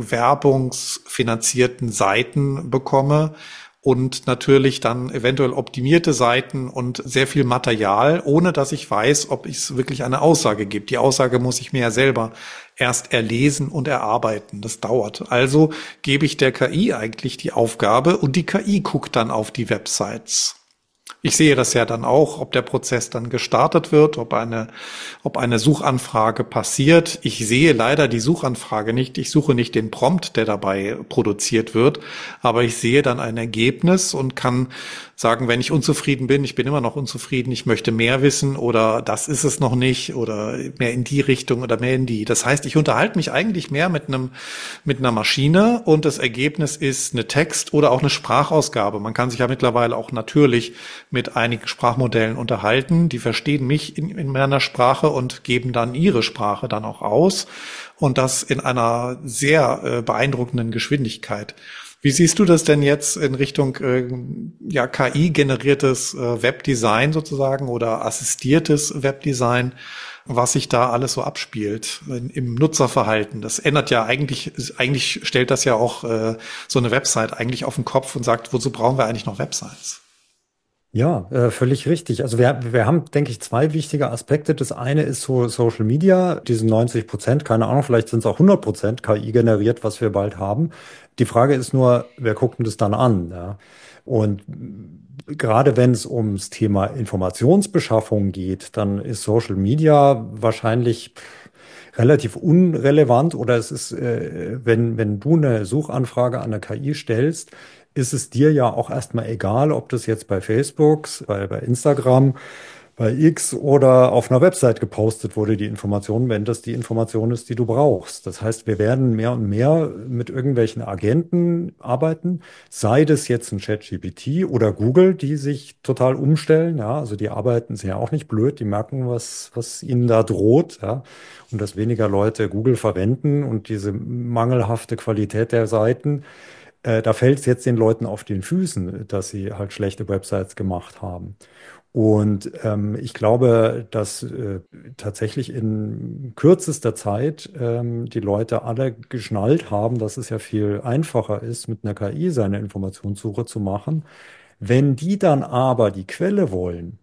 werbungsfinanzierten Seiten bekomme und natürlich dann eventuell optimierte Seiten und sehr viel Material, ohne dass ich weiß, ob es wirklich eine Aussage gibt. Die Aussage muss ich mir ja selber erst erlesen und erarbeiten. Das dauert. Also gebe ich der K I eigentlich die Aufgabe und die K I guckt dann auf die Websites. Ich sehe das ja dann auch, ob der Prozess dann gestartet wird, ob eine, ob eine Suchanfrage passiert. Ich sehe leider die Suchanfrage nicht. Ich suche nicht den Prompt, der dabei produziert wird, aber ich sehe dann ein Ergebnis und kann sagen, wenn ich unzufrieden bin, ich bin immer noch unzufrieden, ich möchte mehr wissen oder das ist es noch nicht oder mehr in die Richtung oder mehr in die. Das heißt, ich unterhalte mich eigentlich mehr mit einem, mit einer Maschine und das Ergebnis ist eine Text- oder auch eine Sprachausgabe. Man kann sich ja mittlerweile auch natürlich mit einigen Sprachmodellen unterhalten. Die verstehen mich in, in meiner Sprache und geben dann ihre Sprache dann auch aus und das in einer sehr äh, beeindruckenden Geschwindigkeit. Wie siehst du das denn jetzt in Richtung äh, ja, K I-generiertes äh, Webdesign sozusagen oder assistiertes Webdesign, was sich da alles so abspielt in, im Nutzerverhalten? Das ändert ja eigentlich, eigentlich stellt das ja auch äh, so eine Website eigentlich auf den Kopf und sagt, wozu brauchen wir eigentlich noch Websites? Ja, äh, völlig richtig. Also wir, wir haben, denke ich, zwei wichtige Aspekte. Das eine ist so Social Media, diese neunzig Prozent, keine Ahnung, vielleicht sind es auch hundert Prozent K I generiert, was wir bald haben. Die Frage ist nur, wer guckt denn das dann an? Ja? Und gerade wenn es ums Thema Informationsbeschaffung geht, dann ist Social Media wahrscheinlich relativ unrelevant oder es ist, äh, wenn, wenn du eine Suchanfrage an eine K I stellst, ist es dir ja auch erstmal egal, ob das jetzt bei Facebook, bei, bei Instagram, bei X oder auf einer Website gepostet wurde, die Information, wenn das die Information ist, die du brauchst. Das heißt, wir werden mehr und mehr mit irgendwelchen Agenten arbeiten, sei das jetzt ein ChatGPT oder Google, die sich total umstellen. Ja, also die arbeiten sind ja auch nicht blöd, die merken, was, was ihnen da droht. Ja, und dass weniger Leute Google verwenden und diese mangelhafte Qualität der Seiten. Äh, da fällt es jetzt den Leuten auf den Füßen, dass sie halt schlechte Websites gemacht haben. Und ähm, ich glaube, dass äh, tatsächlich in kürzester Zeit ähm, die Leute alle geschnallt haben, dass es ja viel einfacher ist, mit einer K I seine Informationssuche zu machen. Wenn die dann aber die Quelle wollen,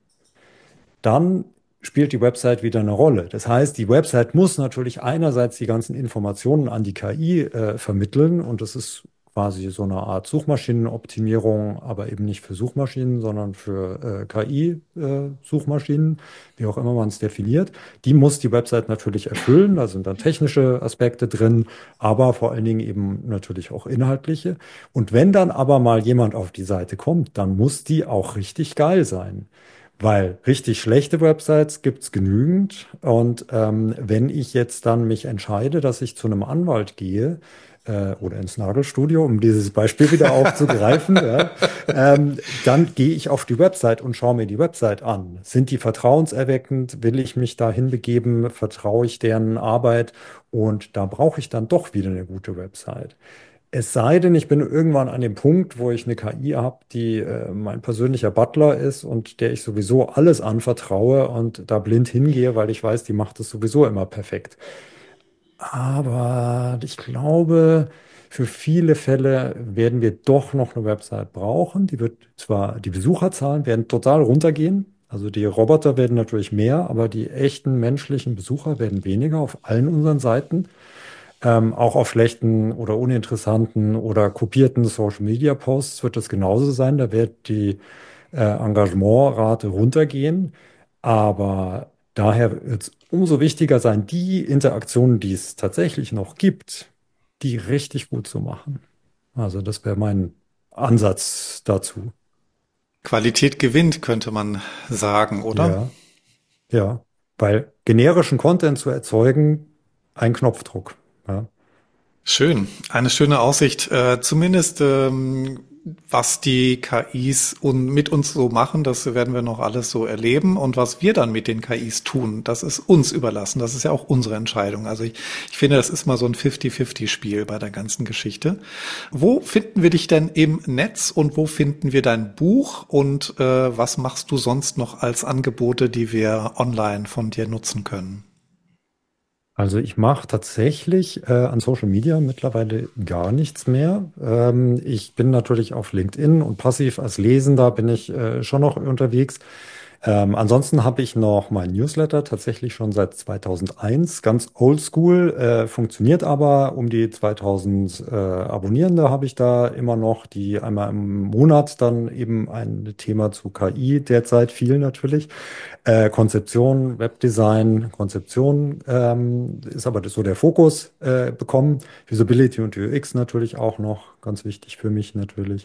dann spielt die Website wieder eine Rolle. Das heißt, die Website muss natürlich einerseits die ganzen Informationen an die K I äh, vermitteln und das ist quasi so eine Art Suchmaschinenoptimierung, aber eben nicht für Suchmaschinen, sondern für äh, K I-Suchmaschinen, äh, wie auch immer man es definiert. Die muss die Website natürlich erfüllen, da sind dann technische Aspekte drin, aber vor allen Dingen eben natürlich auch inhaltliche. Und wenn dann aber mal jemand auf die Seite kommt, dann muss die auch richtig geil sein. Weil richtig schlechte Websites gibt's genügend. Und ähm, wenn ich jetzt dann mich entscheide, dass ich zu einem Anwalt gehe äh, oder ins Nagelstudio, um dieses Beispiel wieder aufzugreifen, ja, ähm, dann gehe ich auf die Website und schaue mir die Website an. Sind die vertrauenserweckend? Will ich mich dahin begeben? Vertraue ich deren Arbeit? Und da brauche ich dann doch wieder eine gute Website. Es sei denn, ich bin irgendwann an dem Punkt, wo ich eine K I habe, die äh, mein persönlicher Butler ist und der ich sowieso alles anvertraue und da blind hingehe, weil ich weiß, die macht es sowieso immer perfekt. Aber ich glaube, für viele Fälle werden wir doch noch eine Website brauchen. Die wird zwar, die Besucherzahlen werden total runtergehen. Also die Roboter werden natürlich mehr, aber die echten menschlichen Besucher werden weniger auf allen unseren Seiten. Ähm, auch auf schlechten oder uninteressanten oder kopierten Social Media Posts wird das genauso sein. Da wird die äh, Engagementrate runtergehen. Aber daher wird es umso wichtiger sein, die Interaktionen, die es tatsächlich noch gibt, die richtig gut zu machen. Also das wäre mein Ansatz dazu. Qualität gewinnt, könnte man sagen, oder? Ja, ja. Weil generischen Content zu erzeugen, ein Knopfdruck. Ja. Schön, eine schöne Aussicht. Äh, zumindest ähm, was die K Is un mit uns so machen, das werden wir noch alles so erleben. Und was wir dann mit den K Is tun, das ist uns überlassen. Das ist ja auch unsere Entscheidung. Also ich, ich finde, das ist mal so ein fifty fifty Spiel bei der ganzen Geschichte. Wo finden wir dich denn im Netz und wo finden wir dein Buch? Und äh, was machst du sonst noch als Angebote, die wir online von dir nutzen können? Also ich mache tatsächlich äh, an Social Media mittlerweile gar nichts mehr. Ähm, ich bin natürlich auf LinkedIn und passiv als Lesender bin ich äh, schon noch unterwegs. Ähm, ansonsten habe ich noch mein Newsletter tatsächlich schon seit zweitausendeins, ganz oldschool, äh, funktioniert aber. Um die zweitausend äh, Abonnierende habe ich da immer noch, die einmal im Monat dann eben ein Thema zu K I, derzeit viel natürlich. Äh, Konzeption, Webdesign, Konzeption ähm, ist aber so der Fokus äh, bekommen. Usability und U X natürlich auch noch, ganz wichtig für mich natürlich.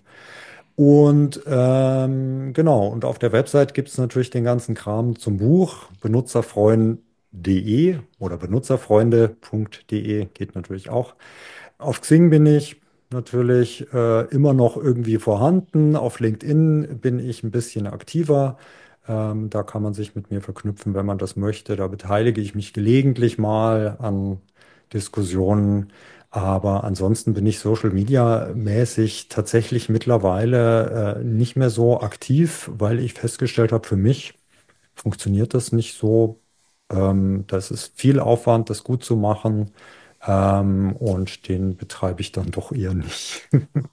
Und ähm, genau, und auf der Website gibt es natürlich den ganzen Kram zum Buch, benutzerfreund punkt de oder benutzerfreunde punkt de geht natürlich auch. Auf Xing bin ich natürlich äh, immer noch irgendwie vorhanden. Auf LinkedIn bin ich ein bisschen aktiver. Ähm, da kann man sich mit mir verknüpfen, wenn man das möchte. Da beteilige ich mich gelegentlich mal an Diskussionen. Aber ansonsten bin ich Social Media mäßig tatsächlich mittlerweile äh, nicht mehr so aktiv, weil ich festgestellt habe, für mich funktioniert das nicht so. Ähm, das ist viel Aufwand, das gut zu machen. Ähm, und den betreibe ich dann doch eher nicht.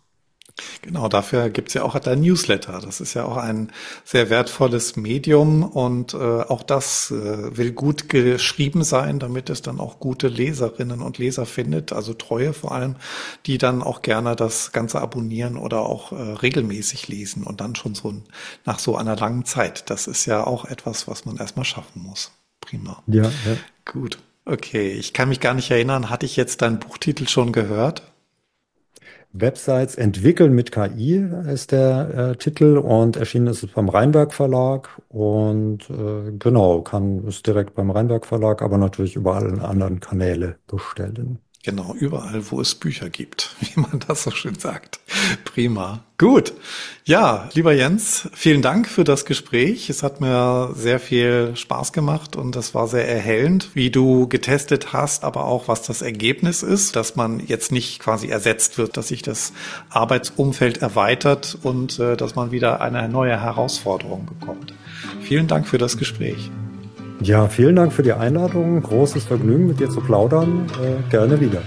Genau, dafür gibt's ja auch dein Newsletter. Das ist ja auch ein sehr wertvolles Medium und äh, auch das äh, will gut geschrieben sein, damit es dann auch gute Leserinnen und Leser findet, also treue vor allem, die dann auch gerne das Ganze abonnieren oder auch äh, regelmäßig lesen und dann schon so nach so einer langen Zeit. Das ist ja auch etwas, was man erstmal schaffen muss. Prima. Ja, ja. Gut. Okay, ich kann mich gar nicht erinnern, hatte ich jetzt deinen Buchtitel schon gehört? Websites entwickeln mit K I ist der äh, Titel und erschienen ist es beim Rheinberg Verlag und äh, genau, kann es direkt beim Rheinberg Verlag, aber natürlich über alle anderen Kanäle bestellen. Genau, überall, wo es Bücher gibt, wie man das so schön sagt. Prima. Gut. Ja, lieber Jens, vielen Dank für das Gespräch. Es hat mir sehr viel Spaß gemacht und das war sehr erhellend, wie du getestet hast, aber auch was das Ergebnis ist, dass man jetzt nicht quasi ersetzt wird, dass sich das Arbeitsumfeld erweitert und äh, dass man wieder eine neue Herausforderung bekommt. Vielen Dank für das Gespräch. Ja, vielen Dank für die Einladung. Großes Vergnügen, mit dir zu plaudern. Äh, gerne wieder.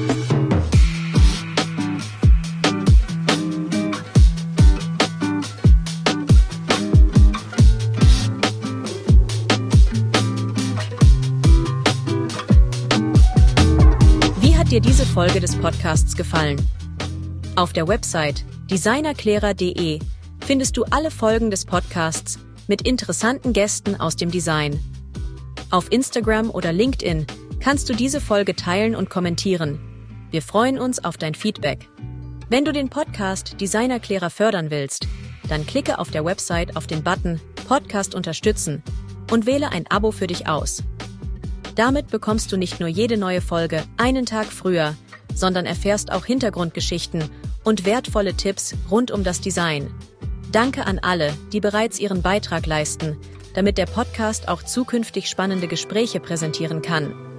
Wie hat dir diese Folge des Podcasts gefallen? Auf der Website designerklärer punkt de findest du alle Folgen des Podcasts mit interessanten Gästen aus dem Design. Auf Instagram oder LinkedIn kannst du diese Folge teilen und kommentieren. Wir freuen uns auf dein Feedback. Wenn du den Podcast Designerklärer fördern willst, dann klicke auf der Website auf den Button Podcast unterstützen und wähle ein Abo für dich aus. Damit bekommst du nicht nur jede neue Folge einen Tag früher, sondern erfährst auch Hintergrundgeschichten und wertvolle Tipps rund um das Design. Danke an alle, die bereits ihren Beitrag leisten, damit der Podcast auch zukünftig spannende Gespräche präsentieren kann.